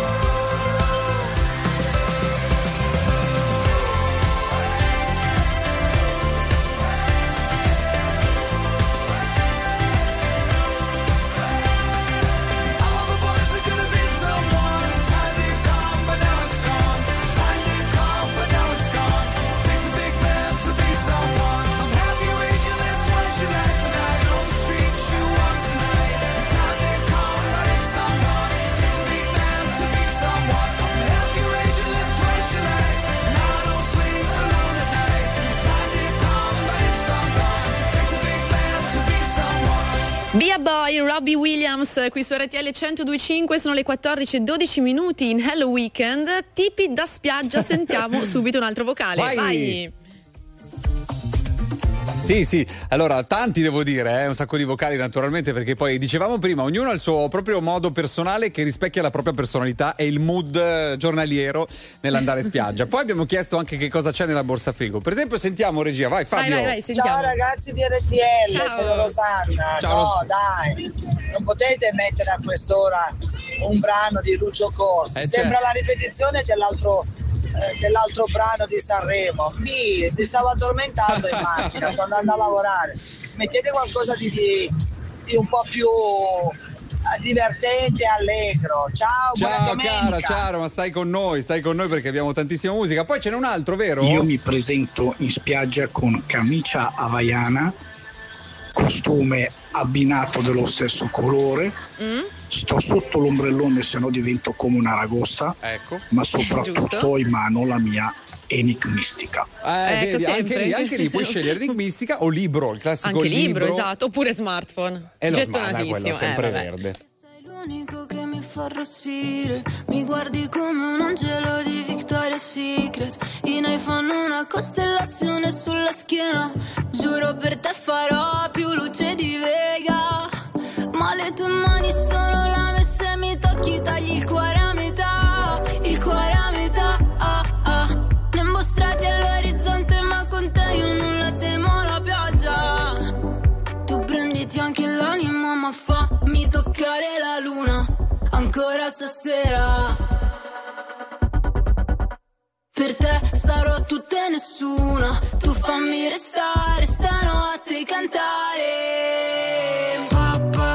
All the boys that could have been someone. Time did come, but now it's gone. Time did come, but now it's gone. Takes a big man to be someone. I'm happy your age, you live twice your life, but I don't treat you up tonight. Time did come, but it's not gone. Takes a big man to be someone. I'm happy your age, you live twice your life, and I don't sleep alone at night. Time did come, but it's not gone. Takes a big man to be someone. Be a Boy, Robbie Williams, qui su R T L centodue e cinque, sono le quattordici e dodici minuti in Hello Weekend. Tipi da spiaggia, sentiamo subito un altro vocale. Vai. Vai. Sì, sì, allora tanti devo dire, eh, un sacco di vocali naturalmente, perché poi dicevamo prima, ognuno ha il suo proprio modo personale che rispecchia la propria personalità e il mood eh, giornaliero nell'andare in spiaggia. Poi abbiamo chiesto anche che cosa c'è nella borsa frigo. Per esempio sentiamo regia, vai Fabio. Vai, vai, vai, sentiamo. Ciao ragazzi di R T L, Ciao. sono Rosanna. Ciao, no, Ros- dai, non potete mettere a quest'ora un brano di Lucio Corsi. Eh, Sembra certo. la ripetizione dell'altro, eh, dell'altro brano di Sanremo. Mi, mi stavo addormentando in macchina, sto andando a lavorare. Mettete qualcosa di, di, di un po' più eh, divertente, allegro. Ciao, buona Ciao domenica. cara, ciao, ma stai con noi, stai con noi perché abbiamo tantissima musica. Poi ce n'è un altro, vero? Io mi presento in spiaggia con camicia havaiana, costume abbinato dello stesso colore, Mm? sto sotto l'ombrellone se no divento come un'aragosta, ecco. ma soprattutto Giusto. ho in mano la mia enigmistica. Eh, Ecco, vedi, anche sempre. lì, anche lì puoi scegliere enigmistica o libro, il classico Anche libro, esatto, oppure smartphone. E lo smart, Gettonatissimo. quello sempre eh, vabbè. verde. L'unico che mi fa arrossire, mi guardi come un angelo di Victoria's Secret. I noi fanno una costellazione sulla schiena. Giuro per te farò più luce di Vega. Ma le tue mani sono lame, se mi tocchi tagli il cuore a metà. Il cuore a metà, ah, ah. Ne mostrati all'orizzonte, ma con te io non la temo la pioggia. Tu prenditi anche l'anima, ma fammi toccare la luna ancora stasera. Per te sarò tutta e nessuna. Tu fammi restare stanotte e cantare. Papà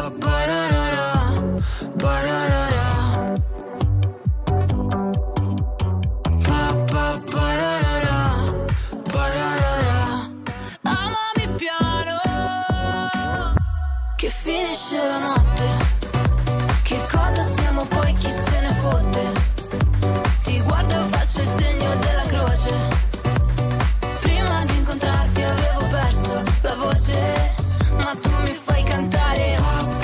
finisce la notte. Che cosa siamo poi, chi se ne fotte? Ti guardo e faccio il segno della croce. Prima di incontrarti avevo perso la voce, ma tu mi fai cantare.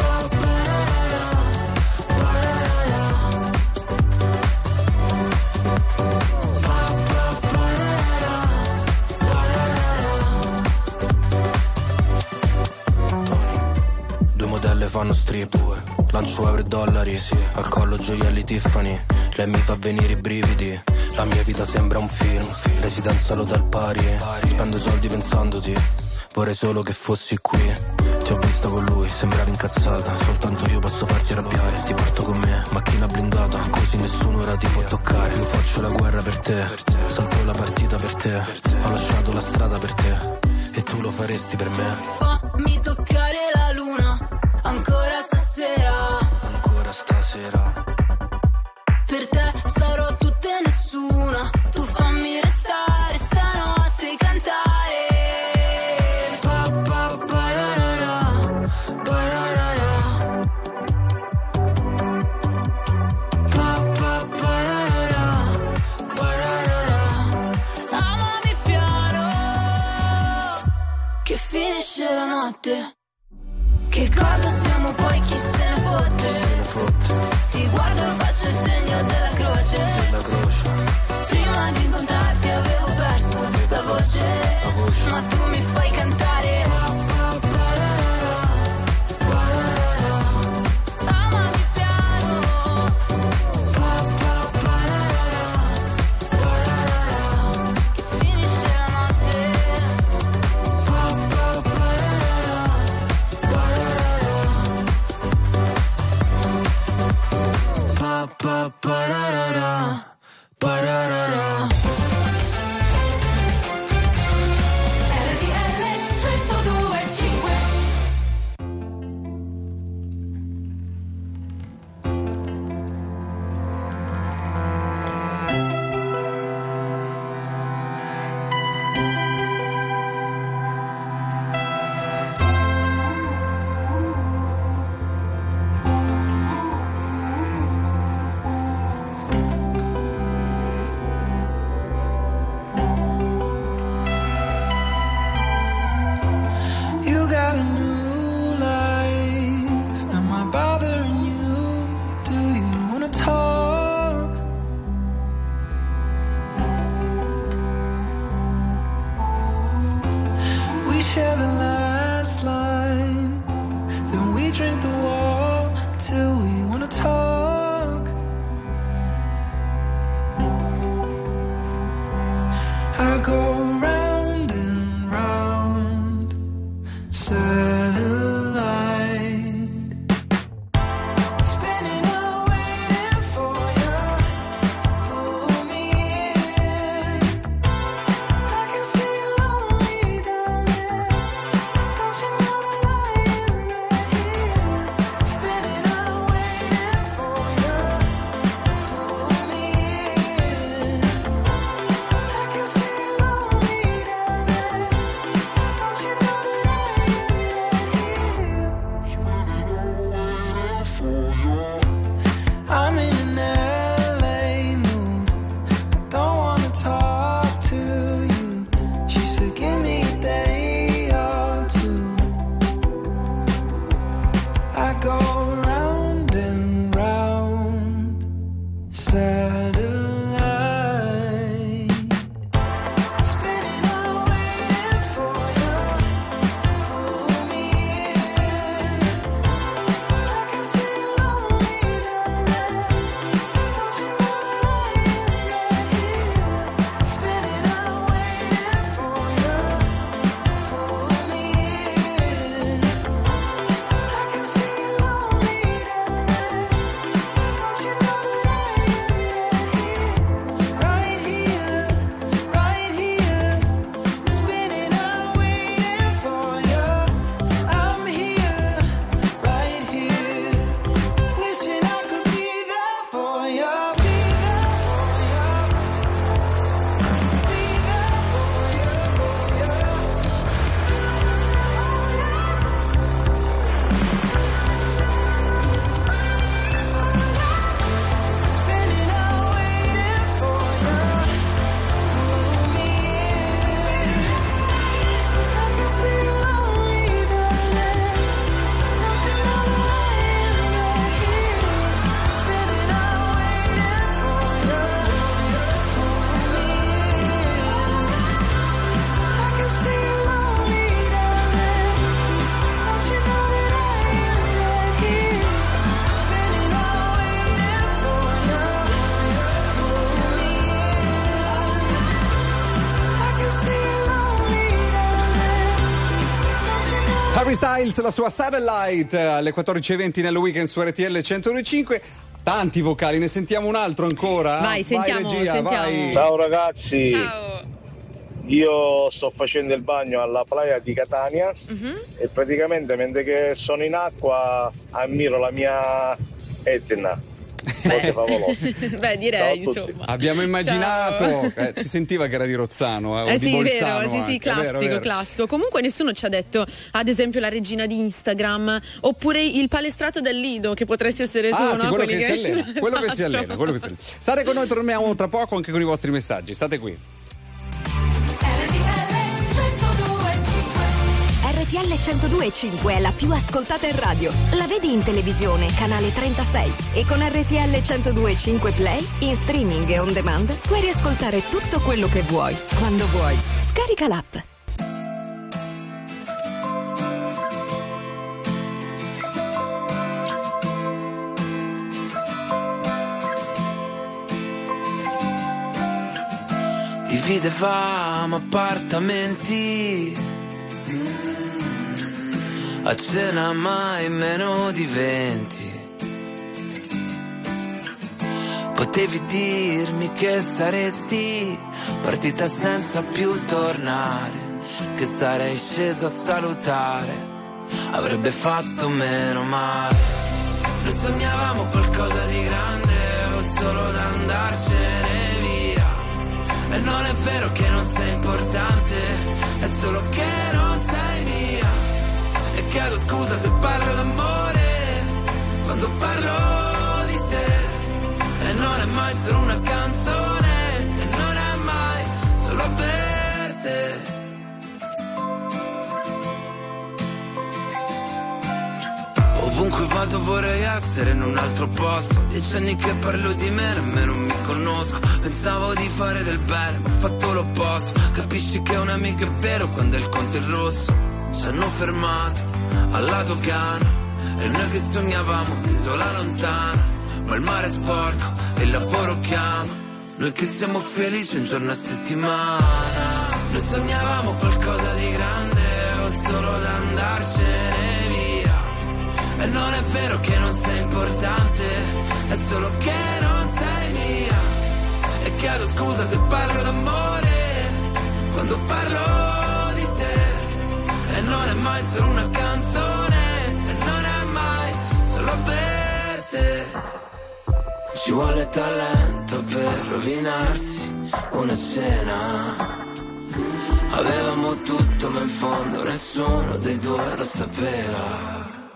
Due modelle fanno strip, lancio euro e dollari, sì. Al collo gioielli Tiffany, lei mi fa venire i brividi. La mia vita sembra un film, residenza l'hotel pari. Spendo soldi pensandoti, vorrei solo che fossi qui. Ti ho vista con lui, sembravi incazzata. Soltanto io posso farti arrabbiare. Ti porto con me, macchina blindata, così nessuno ora ti può toccare. Io faccio la guerra per te, salto la partita per te. Ho lasciato la strada per te, e tu lo faresti per me. Fammi toccare la luna, ancora stasera. Ancora stasera. Per te sarò tutta e nessuna. Tu fammi restare stanotte e cantare. Pa, pa, pararara, pararara. Pa, pa, pararara, pararara. Amami piano, che finisce la notte. Che cosa siamo poi, chi se ne fotte? Se ne fotte. Ti guardo e faccio il segno della croce. Della croce. Prima di incontrarti avevo perso la voce, la voce. Ma tu mi fai cantare. Amami piano. Che finisce la notte. Pa, pa, pararara, pararara. R T L centodue e cinque. You got a new life. Am I bothering you? Do you wanna talk? We share the last line, then we drink the wall till we wanna talk. I go round and round, satellite, spinning out, waiting for you to pull me in. I can see you lonely down there. Don't you know the light right here? Spinning out, waiting for you to pull me in. I can see you lonely. Harry Styles, la sua Satellite alle quattordici e venti nel weekend su R T L centodue e cinque. Tanti vocali, ne sentiamo un altro ancora? Vai, sentiamo, vai, regia, sentiamo. vai. Ciao ragazzi. Ciao. Io sto facendo il bagno alla playa di Catania Mhm. e praticamente mentre che sono in acqua ammiro la mia Etna. Cose favolose. Beh, direi, Ciao a tutti. insomma. Abbiamo immaginato, Ciao. eh, si sentiva che era di Rozzano eh, o Eh di sì, Bolzano vero, sì, anche. sì, classico, Vero, vero. classico. Comunque nessuno ci ha detto, ad esempio, la regina di Instagram, oppure il palestrato del Lido, che potresti essere tu, Ah, no? sì, quello Quelli che, si allena, quello che si Esatto. allena, quello che si allena. State con noi, torniamo tra poco anche con i vostri messaggi. State qui. R T L centodue e cinque è la più ascoltata in radio. La vedi in televisione, canale trentasei. E con R T L centodue e cinque Play, in streaming e on demand, puoi riascoltare tutto quello che vuoi, quando vuoi. Scarica l'app. Dividevamo appartamenti, a cena mai meno di venti. Potevi dirmi che saresti partita senza più tornare, che sarei sceso a salutare, avrebbe fatto meno male. Noi sognavamo qualcosa di grande o solo da andarcene via. E non è vero che non sei importante, è solo che non sei mia. E chiedo scusa se parlo d'amore quando parlo di te. E non è mai solo una canzone, e non è mai solo per te. Ovunque vado vorrei essere in un altro posto. Dieci anni che parlo di me, nemmeno mi conosco. Pensavo di fare del bene, ma ho fatto l'opposto. Capisci che un amico è vero quando il conto è rosso. Ci hanno fermato alla dogana e noi che sognavamo isola lontana. Ma il mare è sporco e il lavoro chiama. Noi che siamo felici un giorno a settimana. Noi sognavamo qualcosa di grande o solo da andarcene via. E non è vero che non sei importante, è solo che non sei mia. E chiedo scusa se parlo d'amore quando parlo di te. E non è mai solo una canzone, e non è mai solo per te. Ci vuole talento per rovinarsi una cena. Avevamo tutto ma in fondo nessuno dei due lo sapeva.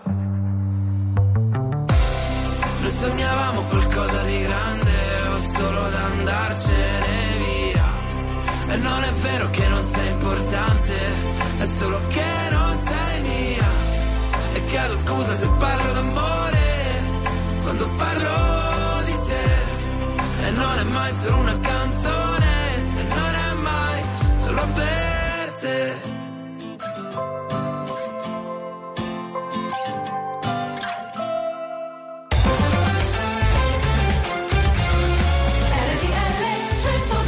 Noi sognavamo qualcosa di grande o solo da andarcene via. E non è vero che non sei importante, è solo che non sei mia. E chiedo scusa se parlo d'amore quando parlo di te. E non è mai solo una canzone, e non è mai solo per te. R T L centodue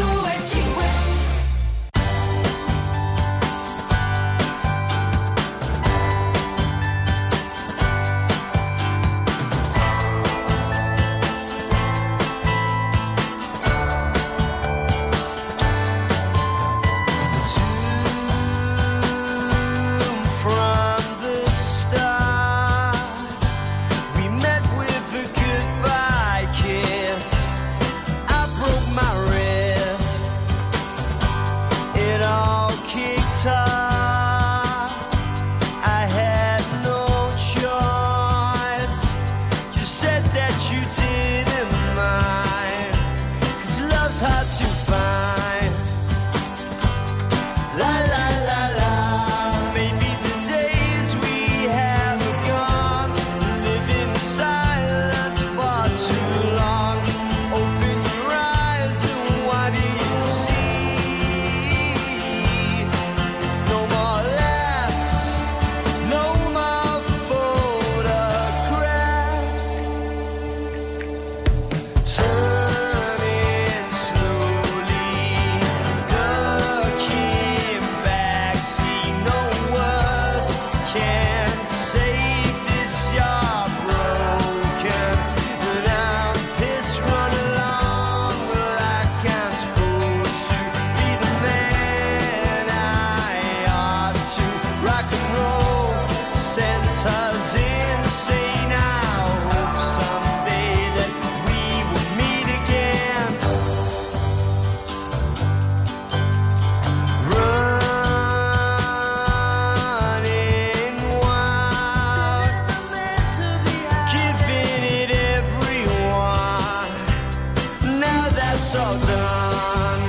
on.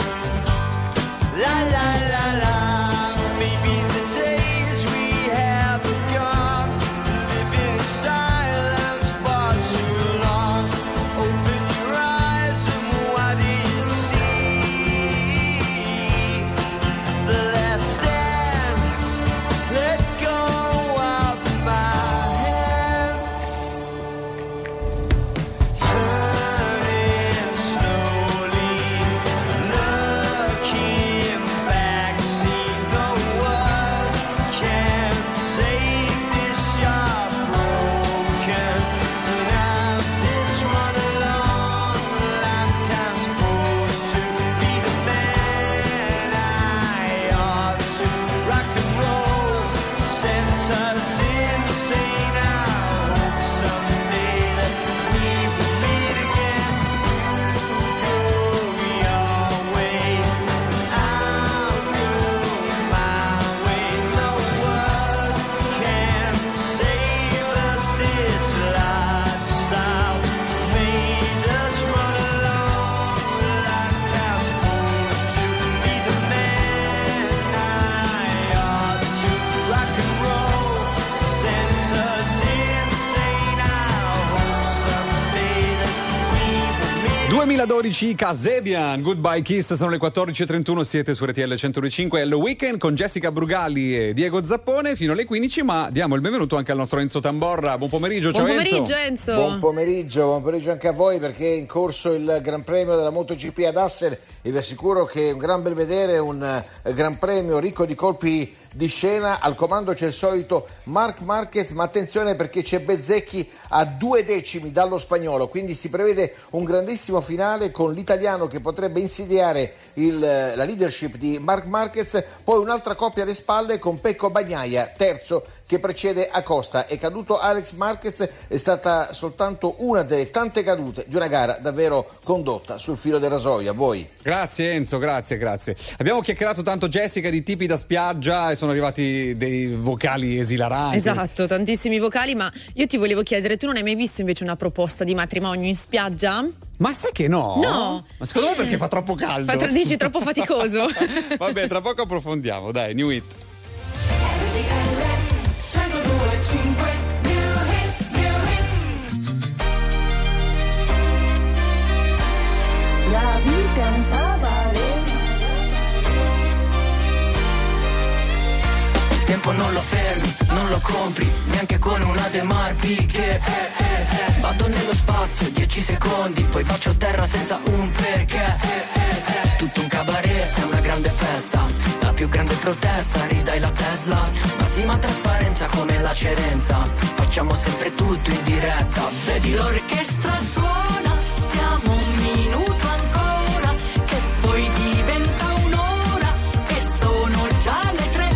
La la la la, maybe the days we have gone, living in silence for too long. Open your eyes and what do you see? The last stand, let go of my hand. Turning slowly, looking back, see no one can save this. You're broken, and I've this run along like I'm supposed to be the man I ought to. Rock and roll sent us insane. I hope someday that we will meet again. Go your way, I'll go my way. No one can save us. This lifestyle made us run along like I'm supposed to be the man I ought to. Rock and roll sent us insane. I hope someday that we will meet. duemiladodici Kasabian, Goodbye Kiss, sono le quattordici e trentuno, siete su R T L centodue e cinque Hello Weekend con Jessica Brugali e Diego Zappone fino alle quindici, ma diamo il benvenuto anche al nostro Enzo Tamborra. Buon pomeriggio, ciao Buon Enzo. pomeriggio Enzo. Buon pomeriggio, buon pomeriggio anche a voi, perché è in corso il Gran Premio della MotoGP ad Assen e vi assicuro che è un gran bel vedere, un eh, Gran Premio ricco di colpi di scena. Al comando c'è il solito Marc Marquez, ma attenzione perché c'è Bezzecchi a due decimi dallo spagnolo, quindi si prevede un grandissimo finale con l'italiano che potrebbe insidiare il, la leadership di Marc Marquez, poi un'altra coppia alle spalle con Pecco Bagnaia, terzo, che precede Acosta. È caduto Alex Marquez, è stata soltanto una delle tante cadute di una gara davvero condotta sul filo del rasoio. A voi. Grazie Enzo, grazie, grazie. Abbiamo chiacchierato tanto, Jessica, di tipi da spiaggia e sono arrivati dei vocali esilaranti. Esatto, tantissimi vocali, ma io ti volevo chiedere, tu non hai mai visto invece una proposta di matrimonio in spiaggia? Ma sai che no? No. Ma secondo me perché fa troppo caldo? Fa, dici, troppo faticoso. Vabbè, tra poco approfondiamo, dai, New Hit. La vita è un favale. Il tempo non lo fermi, non lo compri, neanche con una De Marchi che eh, eh, eh. Vado nello spazio, dieci secondi, poi faccio terra senza un perché eh, eh, eh. Tutto un cabaret, è una grande festa, la più grande protesta, ridai la Tesla, massima trasparenza come la Cerenza, facciamo sempre tutto in diretta. Vedi l'orchestra suona, stiamo un minuto ancora, che poi diventa un'ora, e sono già le tre.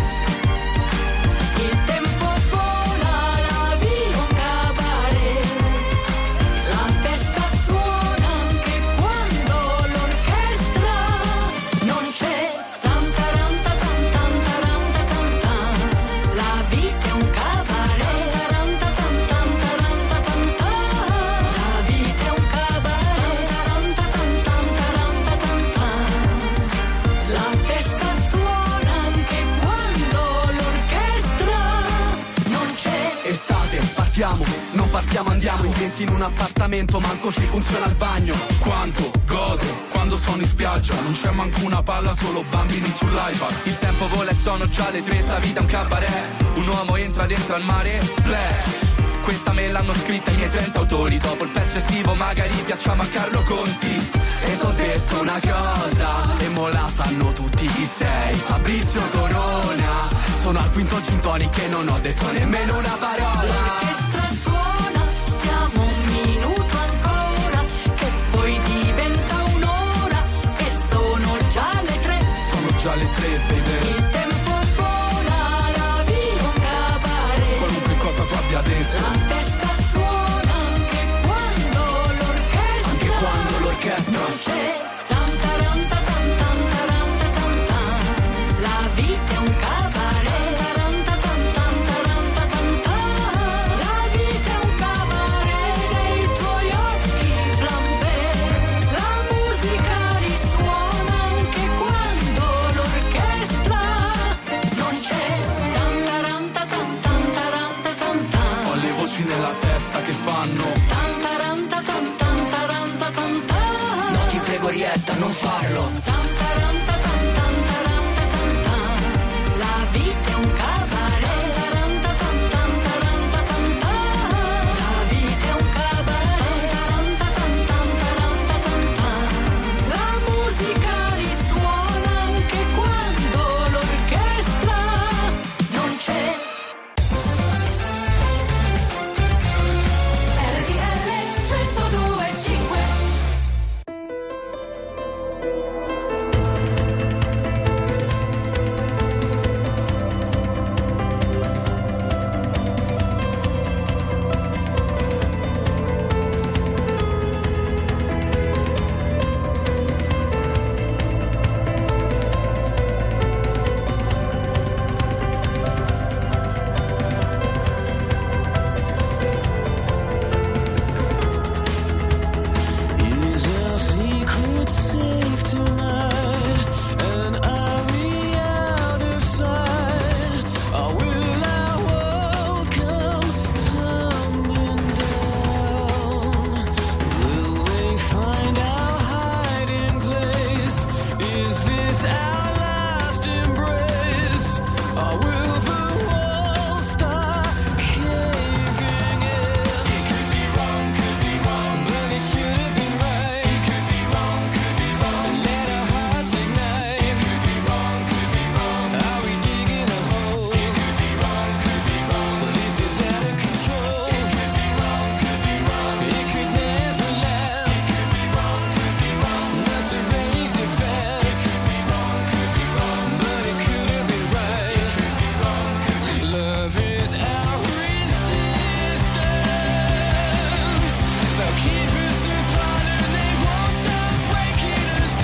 Il tempo vola, la vita un cabaret, la testa suona anche quando l'orchestra non c'è. Tanta ranta tan tan taranta tan tan. La vita è un cabaret, ranta tan tan taranta tan tan. La vita è un cabaret, ranta tan tan taranta tan tan. La testa suona anche quando l'orchestra non c'è. Estate, partiamo, non partiamo, andiamo in venti in un appartamento, manco ci funziona il bagno. Quanto godo quando sono in spiaggia, non c'è manco una palla, solo bambini sull'iPad. Il tempo vola e sono già le tre, sta vita è un cabaret. Un uomo entra dentro al mare, splash. Questa me l'hanno scritta i miei trenta autori, dopo il pezzo estivo magari piacciamo a Carlo Conti. E t'ho detto una cosa, e mo la sanno tutti chi sei, Fabrizio Corona. Sono al quinto gin tonic e non ho detto nemmeno una parola. L'orchestra suona, stiamo un minuto ancora, che poi diventa un'ora, e sono già le tre. Sono già le tre, baby. Il tempo vola, la vita un cabaret. Qualunque cosa tu abbia detto. La testa suona anche quando l'orchestra, anche quando l'orchestra non c'è. Tanta ranta tan tan taranta tan tan. La vita è un cabaret, ranta tan tan taranta tan tan. La vita è un cabaret, nei tuoi occhi flambè, la musica risplende. Carlo. Tam taram ta tam tam taram ta tam tam. La vita è un cabaret. Taram ta tam tam taram ta tam tam. La vita è un cabaret. Taram ta tam tam taram ta tam tam. La musica risuona anche quando l'orchestra non c'è. R T L centodue e cinque. Is our secret safe tonight? And are we out of sight? Or will our world come tumbling down? Will they find our hiding place? Is this our last embrace? Or will the walls start caving in? It could be wrong, could be wrong, but it should have been right. It could be wrong, could be wrong. Let our hearts ignite. It could be wrong, could be wrong. Are we digging a hole? It could be wrong, could be wrong. This is out of control. It could be wrong, could be wrong. It could never last. It could be wrong, could be wrong. Must have raised it fast. It could be wrong, could be wrong. But it could have been right. It could be wrong, could be wrong. Love is our resistance. They'll keep us apart and they won't stop breaking us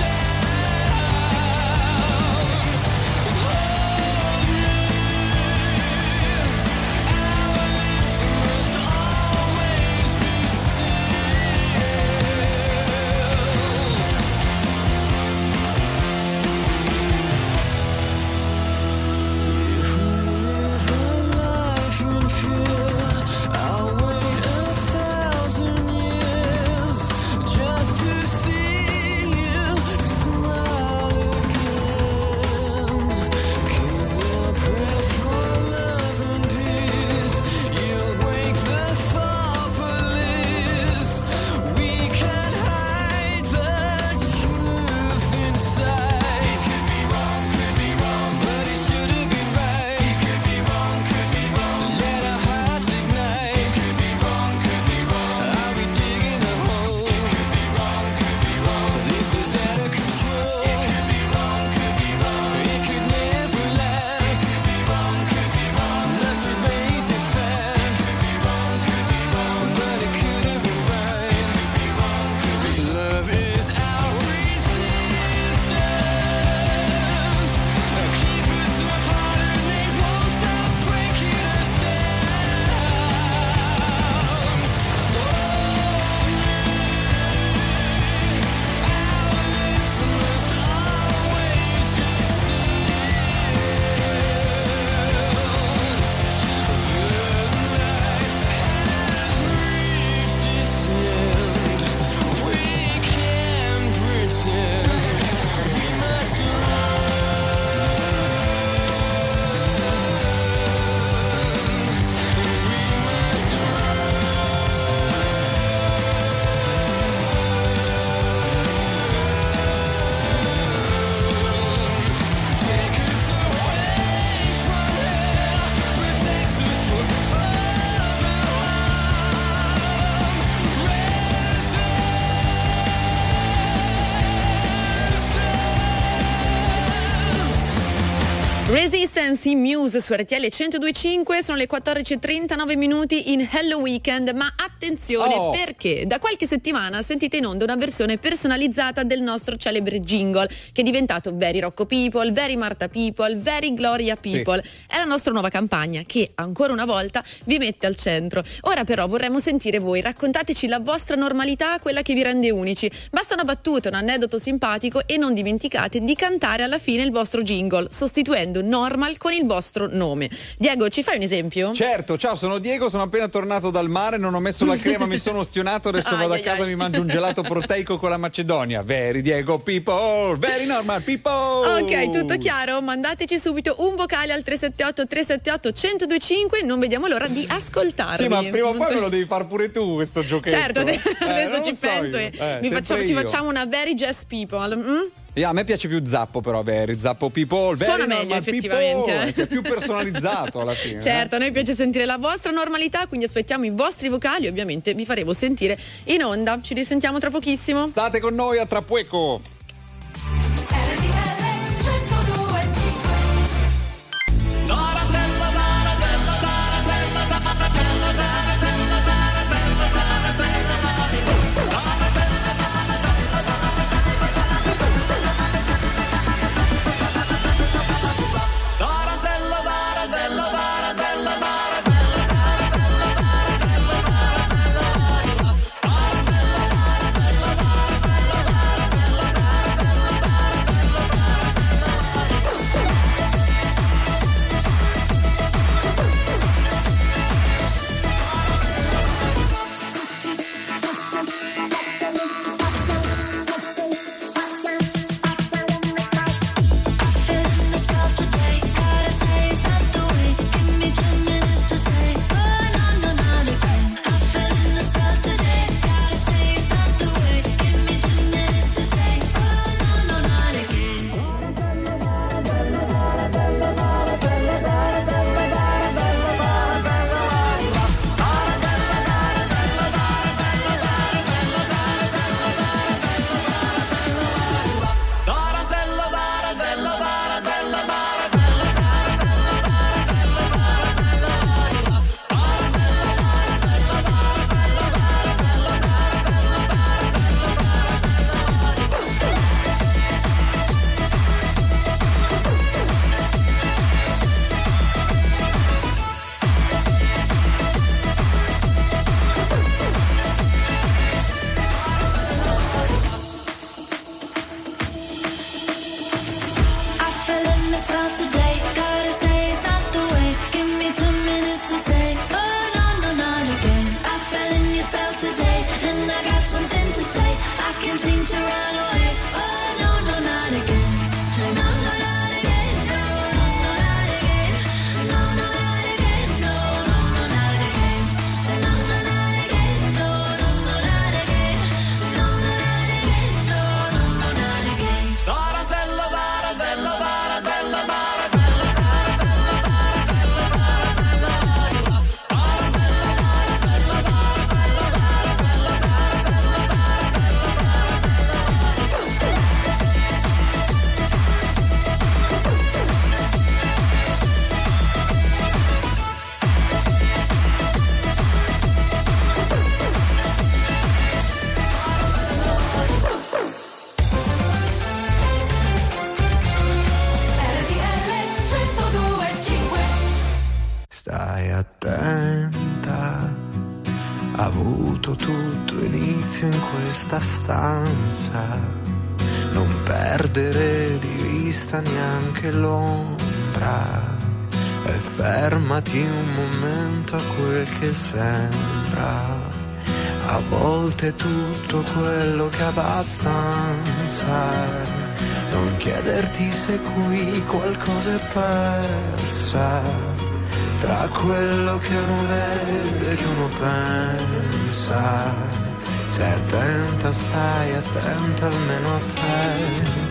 I'll wait a thousand years just to see you smile again. Can you press for love and peace? You'll break the fall police. We can hide the truth inside. It could be wrong, could be wrong, but it should have been right. It could be wrong, could be wrong. So let our hearts ignite. It could be wrong, could be wrong. Are we digging a hole? It could be wrong, could be wrong. This is out of control. It could be wrong, could be wrong. It could never last. It could be wrong, could be wrong. Must have raised it fast. It could be wrong, could be wrong. But it could have been right. It could be wrong, could be wrong. Love is our resistance. They'll keep us apart and they won't stop breaking us Resistance in Muse su R T L centodue e cinque, sono le quattordici e trentanove minuti in Hello Weekend, ma attenzione Oh. perché da qualche settimana sentite in onda una versione personalizzata del nostro celebre jingle che è diventato Very Rocco People, Very Marta People, Very Gloria People. Sì. È la nostra nuova campagna che ancora una volta vi mette al centro. Ora però vorremmo sentire voi, raccontateci la vostra normalità, quella che vi rende unici. Basta una battuta, un aneddoto simpatico e non dimenticate di cantare alla fine il vostro jingle, sostituendo scrivendo normal con il vostro nome. Diego, ci fai un esempio? Certo, ciao, sono Diego, sono appena tornato dal mare, non ho messo la crema, mi sono ostionato, adesso Ai, vado ai, a casa e ai. mi mangio un gelato proteico con la Macedonia. Very Diego people, very normal people. Ok, tutto chiaro? Mandateci subito un vocale al tre sette otto tre sette otto uno zero due cinque, non vediamo l'ora di ascoltarvi. Sì, ma prima o poi me lo devi far pure tu questo giochetto. Certo, eh, adesso non ci lo so penso io. e Eh, mi facciamo, sempre ci io. facciamo una very jazz people. Mm? Yeah, a me piace più Zappo però, very Zappo people, very Suona meglio, normal effettivamente. people. Si è più personalizzato alla fine. Certo, a noi piace sentire la vostra normalità, quindi aspettiamo i vostri vocali e ovviamente vi faremo sentire in onda. Ci risentiamo tra pochissimo. State con noi a tra poco. Stai attenta, ha avuto tutto inizio in questa stanza, non perdere di vista neanche l'ombra e fermati un momento a quel che sembra, a volte è tutto quello che è abbastanza, non chiederti se qui qualcosa è persa. Tra quello che uno vede e che uno pensa, stai attenta, stai attenta almeno a te.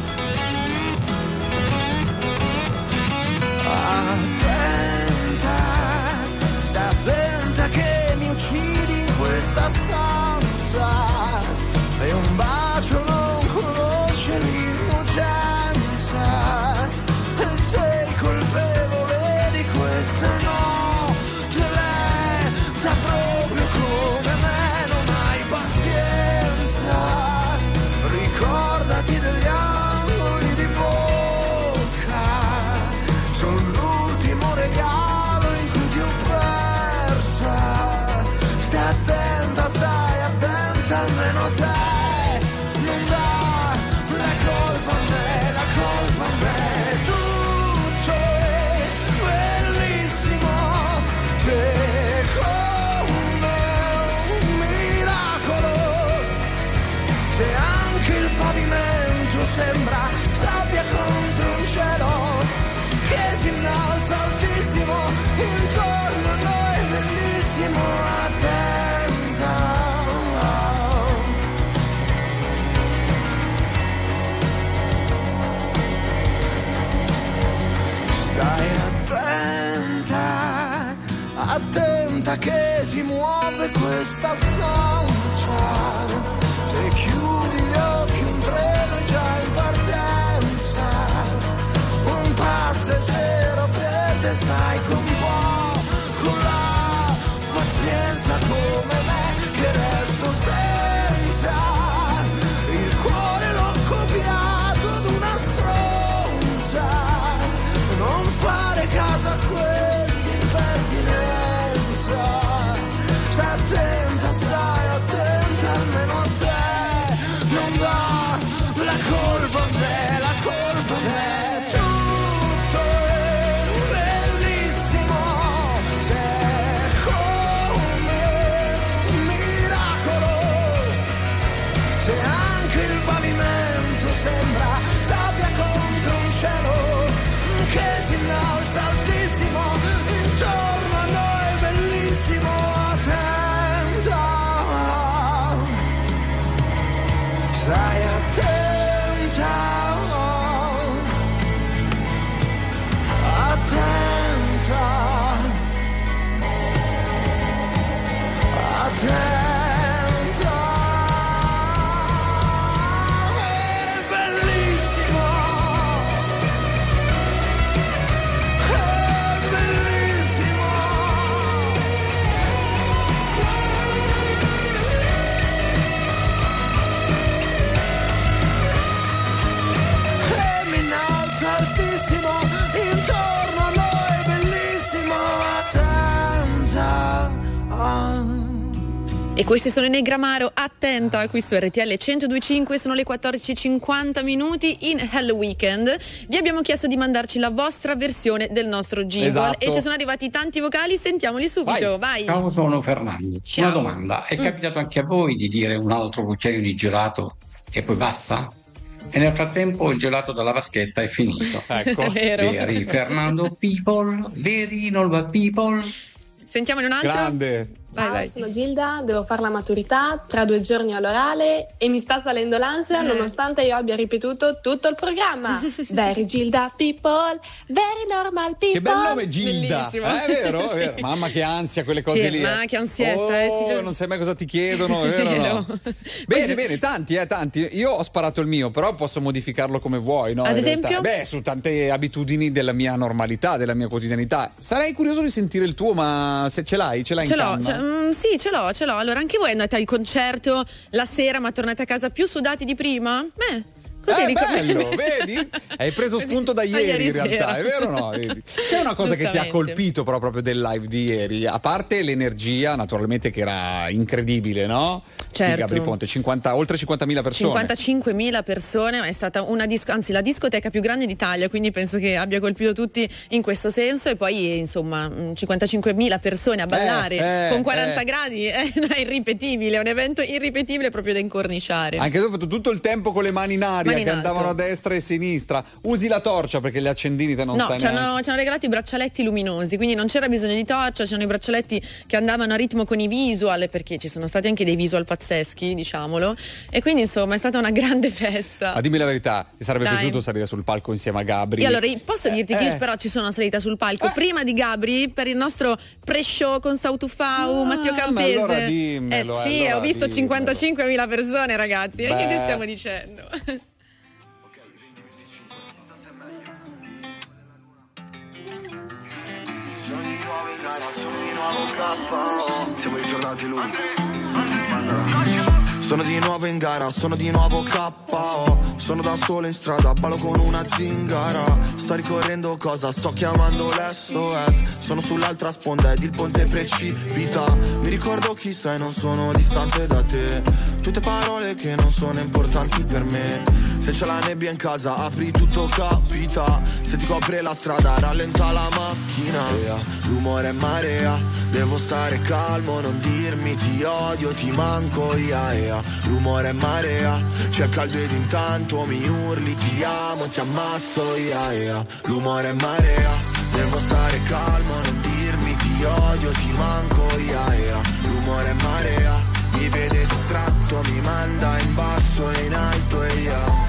Attenta, stai attenta che mi uccidi in questa stanza e un bacio non conosce l'innocenza e sei colpevole di questo no. Proprio come me non hai pazienza, ricordati degli altri. attenta che si muove questa stanza. Se chiudi gli occhi un treno è già in partenza. Un passeggero per te sai che un po' con la pazienza come me che resto senza il cuore l'ho copiato ad una stronza. Non fare caso a questa impertinenza. Stai attenta, stai attenta, almeno a te non dà la colpa a me, la colpa a me. Tutto è bellissimo, se come un miracolo, se anche il pavimento sembra sabbia contro un cielo che si innalza altissimo, intorno a noi è bellissimo, attenta, stai attenta, attenta, attenta. Intorno a noi è bellissimo, attenta. E questi sono i Negramaro, attenta, qui su R T L centodue e cinque, sono le quattordici e cinquanta minuti in Hell Weekend. Vi abbiamo chiesto di mandarci la vostra versione del nostro jingle, esatto, e ci sono arrivati tanti vocali, sentiamoli subito, vai. vai. Ciao, sono Fernando. Ciao. Una domanda, è Mm. capitato anche a voi di dire un altro cucchiaio di gelato e poi basta? E nel frattempo il gelato dalla vaschetta è finito. Ecco. È vero. Veri Fernando People, veri Nolva People. Sentiamone un altro. Grande. Vai, Ciao, vai. sono Gilda, devo fare la maturità, tra due giorni ho l'orale e mi sta salendo l'ansia nonostante io abbia ripetuto tutto il programma. Very Gilda people, very normal people. Che bel nome, Gilda. Bellissimo. Eh, è vero, è vero. Mamma che ansia quelle cose Che- lì. ma eh. che ansietta, oh, eh, sì. non sai mai cosa ti chiedono, è vero o no? Bene, bene, tanti, eh, tanti. Io ho sparato il mio, però posso modificarlo come vuoi, no? Ad in realtà. esempio? Beh, su tante abitudini della mia normalità, della mia quotidianità. Sarei curioso di sentire il tuo, ma se ce l'hai, ce l'hai Ce in l'ho, canna? ce- mm, sì, ce l'ho, ce l'ho. Allora, anche voi andate al concerto la sera, ma tornate a casa più sudati di prima? Beh, così Eh, dico- bello, vedi? Hai preso spunto da Da ieri, ieri in realtà, sera. è vero o no? Vedi? C'è una cosa che ti ha Giustamente. colpito però proprio del live di ieri, a parte l'energia, naturalmente, che era incredibile, no? Certo. Di Gabri Ponte, cinquanta, oltre cinquantamila persone. cinquantacinquemila persone, ma è stata una disco, anzi la discoteca più grande d'Italia, quindi penso che abbia colpito tutti in questo senso. E poi insomma mh, cinquantacinquemila persone a ballare Eh, eh, con quaranta eh. gradi è irripetibile, è un evento irripetibile proprio da incorniciare. Anche tu hai fatto tutto il tempo con le mani in aria, Mani in che alto. andavano a destra e a sinistra. Usi la torcia perché le accendini te non No, sai ci neanche. hanno, ci hanno regalato i braccialetti luminosi, quindi non c'era bisogno di torcia, c'erano i braccialetti che andavano a ritmo con i visual, perché ci sono stati anche dei visual pazzeschi, diciamolo. E quindi insomma è stata una grande festa. Ma dimmi la verità, ti sarebbe Dai. piaciuto salire sul palco insieme a Gabri? Io allora posso dirti che eh. io però ci sono salita sul palco prima di Gabri per il nostro pre-show con Sautufau, Matteo ma Campese. allora dimmelo, eh sì, allora ho visto dimmelo. cinquantacinquemila persone, ragazzi. E che Beh. ti stiamo dicendo? Siamo ritornati lui. Sono di nuovo in gara, sono di nuovo K O. Sono da solo in strada, ballo con una zingara. Sto ricorrendo cosa, sto chiamando l'S O S. Sono sull'altra sponda ed il ponte precipita. Mi ricordo chi sei, non sono distante da te. Tutte parole che non sono importanti per me. Se c'è la nebbia in casa, apri tutto capita. Se ti copre la strada, rallenta la macchina. L'umore è marea, devo stare calmo, non dirmi ti odio, ti manco, ia ia. L'umore è marea, c'è caldo ed intanto mi urli ti amo, ti ammazzo, ia ia. L'umore è marea, devo stare calmo, non dirmi ti odio, ti manco, ia ia. L'umore è marea, mi vede distratto, mi manda in basso e in alto, ia.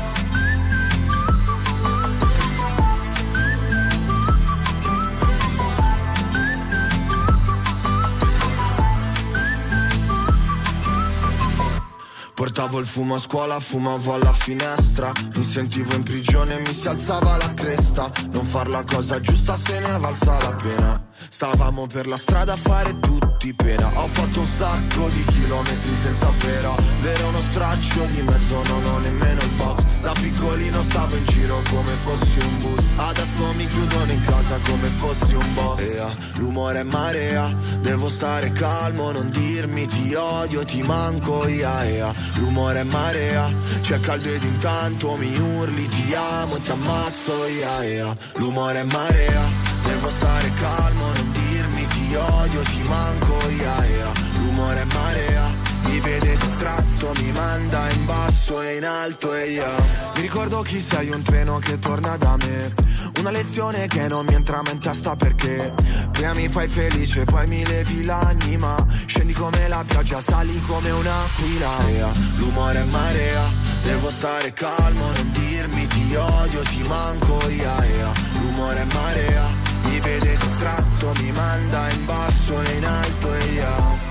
Fumavo il fumo a scuola, fumavo alla finestra. Mi sentivo in prigione e mi si alzava la cresta. Non far la cosa giusta se ne valsa la pena. Stavamo per la strada a fare tutti pena. Ho fatto un sacco di chilometri senza pera. Avere uno straccio di mezzo, non ho nemmeno il box. Da piccolino stavo in giro come fossi un bus. Adesso mi chiudono in casa come fossi un boss. Ea, l'umore è marea, devo stare calmo, non dirmi ti odio, ti manco, ia, ea. L'umore è marea, c'è caldo ed intanto mi urli ti amo e ti ammazzo, ia, ea. L'umore è marea, devo stare calmo, non dirmi ti odio, ti manco, ia, ea. L'umore è marea, mi vede distratto, mi manda in basso e in alto e io mi ricordo chi sei, un treno che torna da me. Una lezione che non mi entra in testa perché prima mi fai felice, poi mi levi l'anima. Scendi come la pioggia, sali come un'aquila. Ea, l'umore è marea, devo stare calmo, non dirmi ti odio, ti manco, ia, ea. L'umore è marea, mi vede distratto, mi manda in basso e in alto e io.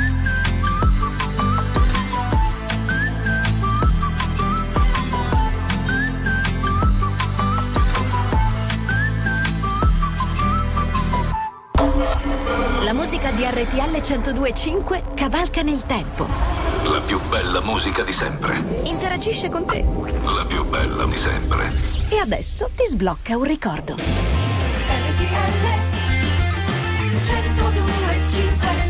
La musica di R T L centodue e cinque cavalca nel tempo. La più bella musica di sempre. Interagisce con te. La più bella di sempre. E adesso ti sblocca un ricordo. R T L centodue e cinque.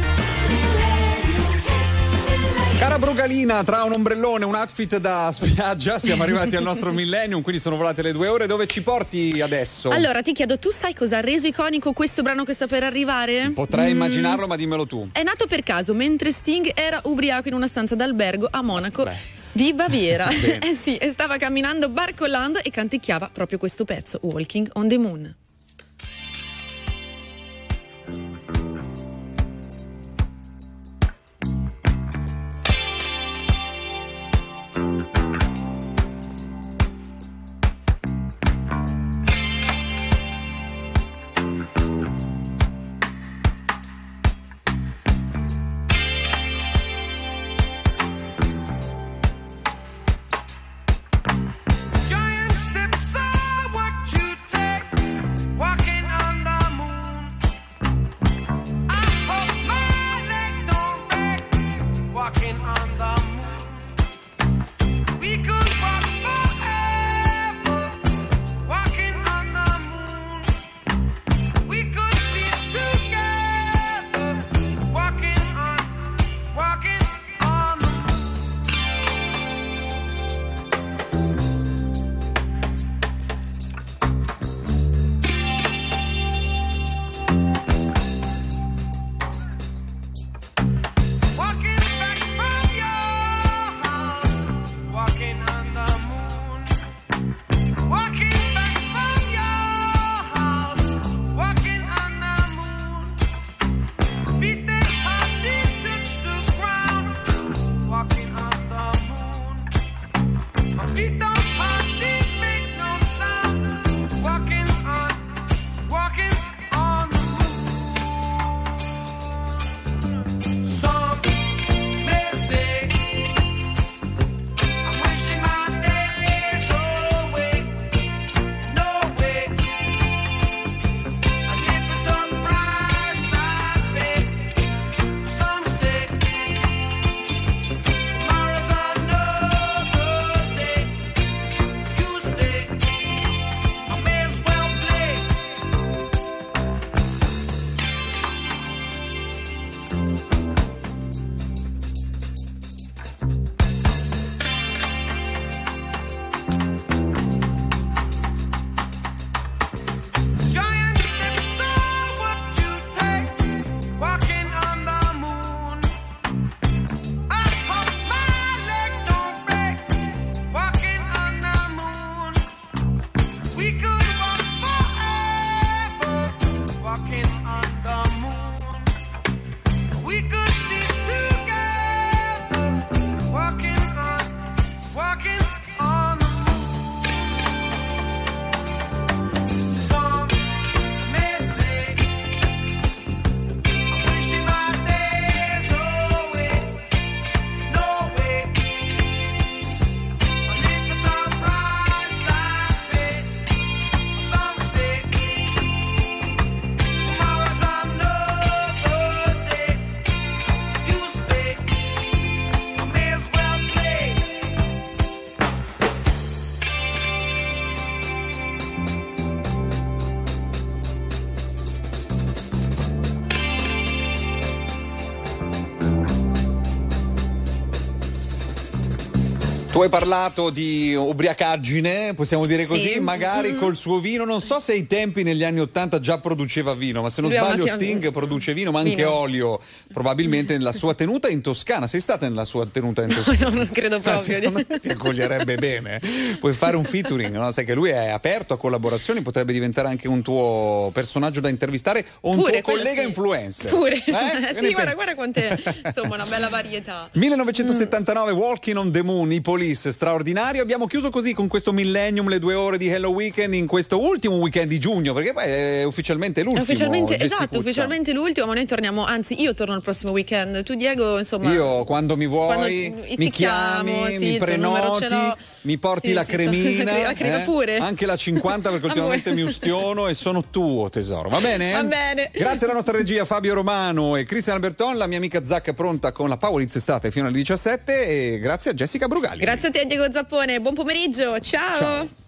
Cara Brugalina, tra un ombrellone e un outfit da spiaggia siamo arrivati al nostro millennium, quindi sono volate le due ore. Dove ci porti adesso? Allora ti chiedo, tu sai cosa ha reso iconico questo brano che sta per arrivare? Potrei Mm. immaginarlo, ma dimmelo tu. È nato per caso mentre Sting era ubriaco in una stanza d'albergo a Monaco di Baviera. Eh sì, e stava camminando barcollando e canticchiava proprio questo pezzo, Walking on the Moon. Giant steps are what you take, walking on the moon. I hope my leg don't break, walking on the moon. We could walk forever, walking on the moon. We could be together, walking on, walking on the moon. Walking back from your house, walking on the moon. Walking back from your house, walking on the moon. Feet that hardly touch the ground, walking on the moon. My feet don't hardly make no sound, walking on, walking on the moon. Some may say I'm wishing my days away. No way. I live for some price I pay. Some say tomorrow's another day. You stay, I may as well play. Giant steps are what you take, walking on the moon. I hope my leg don't break, walking on the moon. We could walk forever, walking on the moon. We could be together, walking on, walking on the moon. Some may say I'm wishing my days away. No way. Tu hai parlato di ubriacaggine, possiamo dire così, Sì. magari Mm. col suo vino. Non so se ai tempi negli anni ottanta già produceva vino, ma se non Lui ha sbaglio una tia- Sting produce vino, ma anche Vino. olio, probabilmente nella sua tenuta in Toscana. Sei stata nella sua tenuta in Toscana? No, non credo Ah, proprio. secondo me ti accoglierebbe bene. Puoi fare un featuring, no? Sai che lui è aperto a collaborazioni, potrebbe diventare anche un tuo personaggio da intervistare o un Pure, tuo quello collega sì. influencer. Pure. Eh? Che ne sì, pensi? guarda, guarda quante, insomma, una bella varietà. millenovecentosettantanove Walking on the Moon, i Police, straordinario. Abbiamo chiuso così con questo millennium, le due ore di Hello Weekend in questo ultimo weekend di giugno, perché poi è ufficialmente È l'ultimo. ufficialmente, Jessy esatto, Cuzza. ufficialmente l'ultimo, ma noi torniamo, anzi io torno il prossimo weekend. Tu Diego, insomma... Io quando mi vuoi, quando mi ti chiamo, chiami, sì, mi il tuo numero ce prenoti, l'ho. mi porti Sì, la sì, cremina, so- la crema eh? pure. Anche la cinquanta perché ultimamente mi ustiono e sono tuo tesoro, va bene? Va bene. Grazie alla nostra regia Fabio Romano e Cristian Alberton, la mia amica Zacca è pronta con la Power Hits estate fino alle diciassette e grazie a Jessica Brugali. Grazie a te Diego Zappone, buon pomeriggio, ciao. Ciao.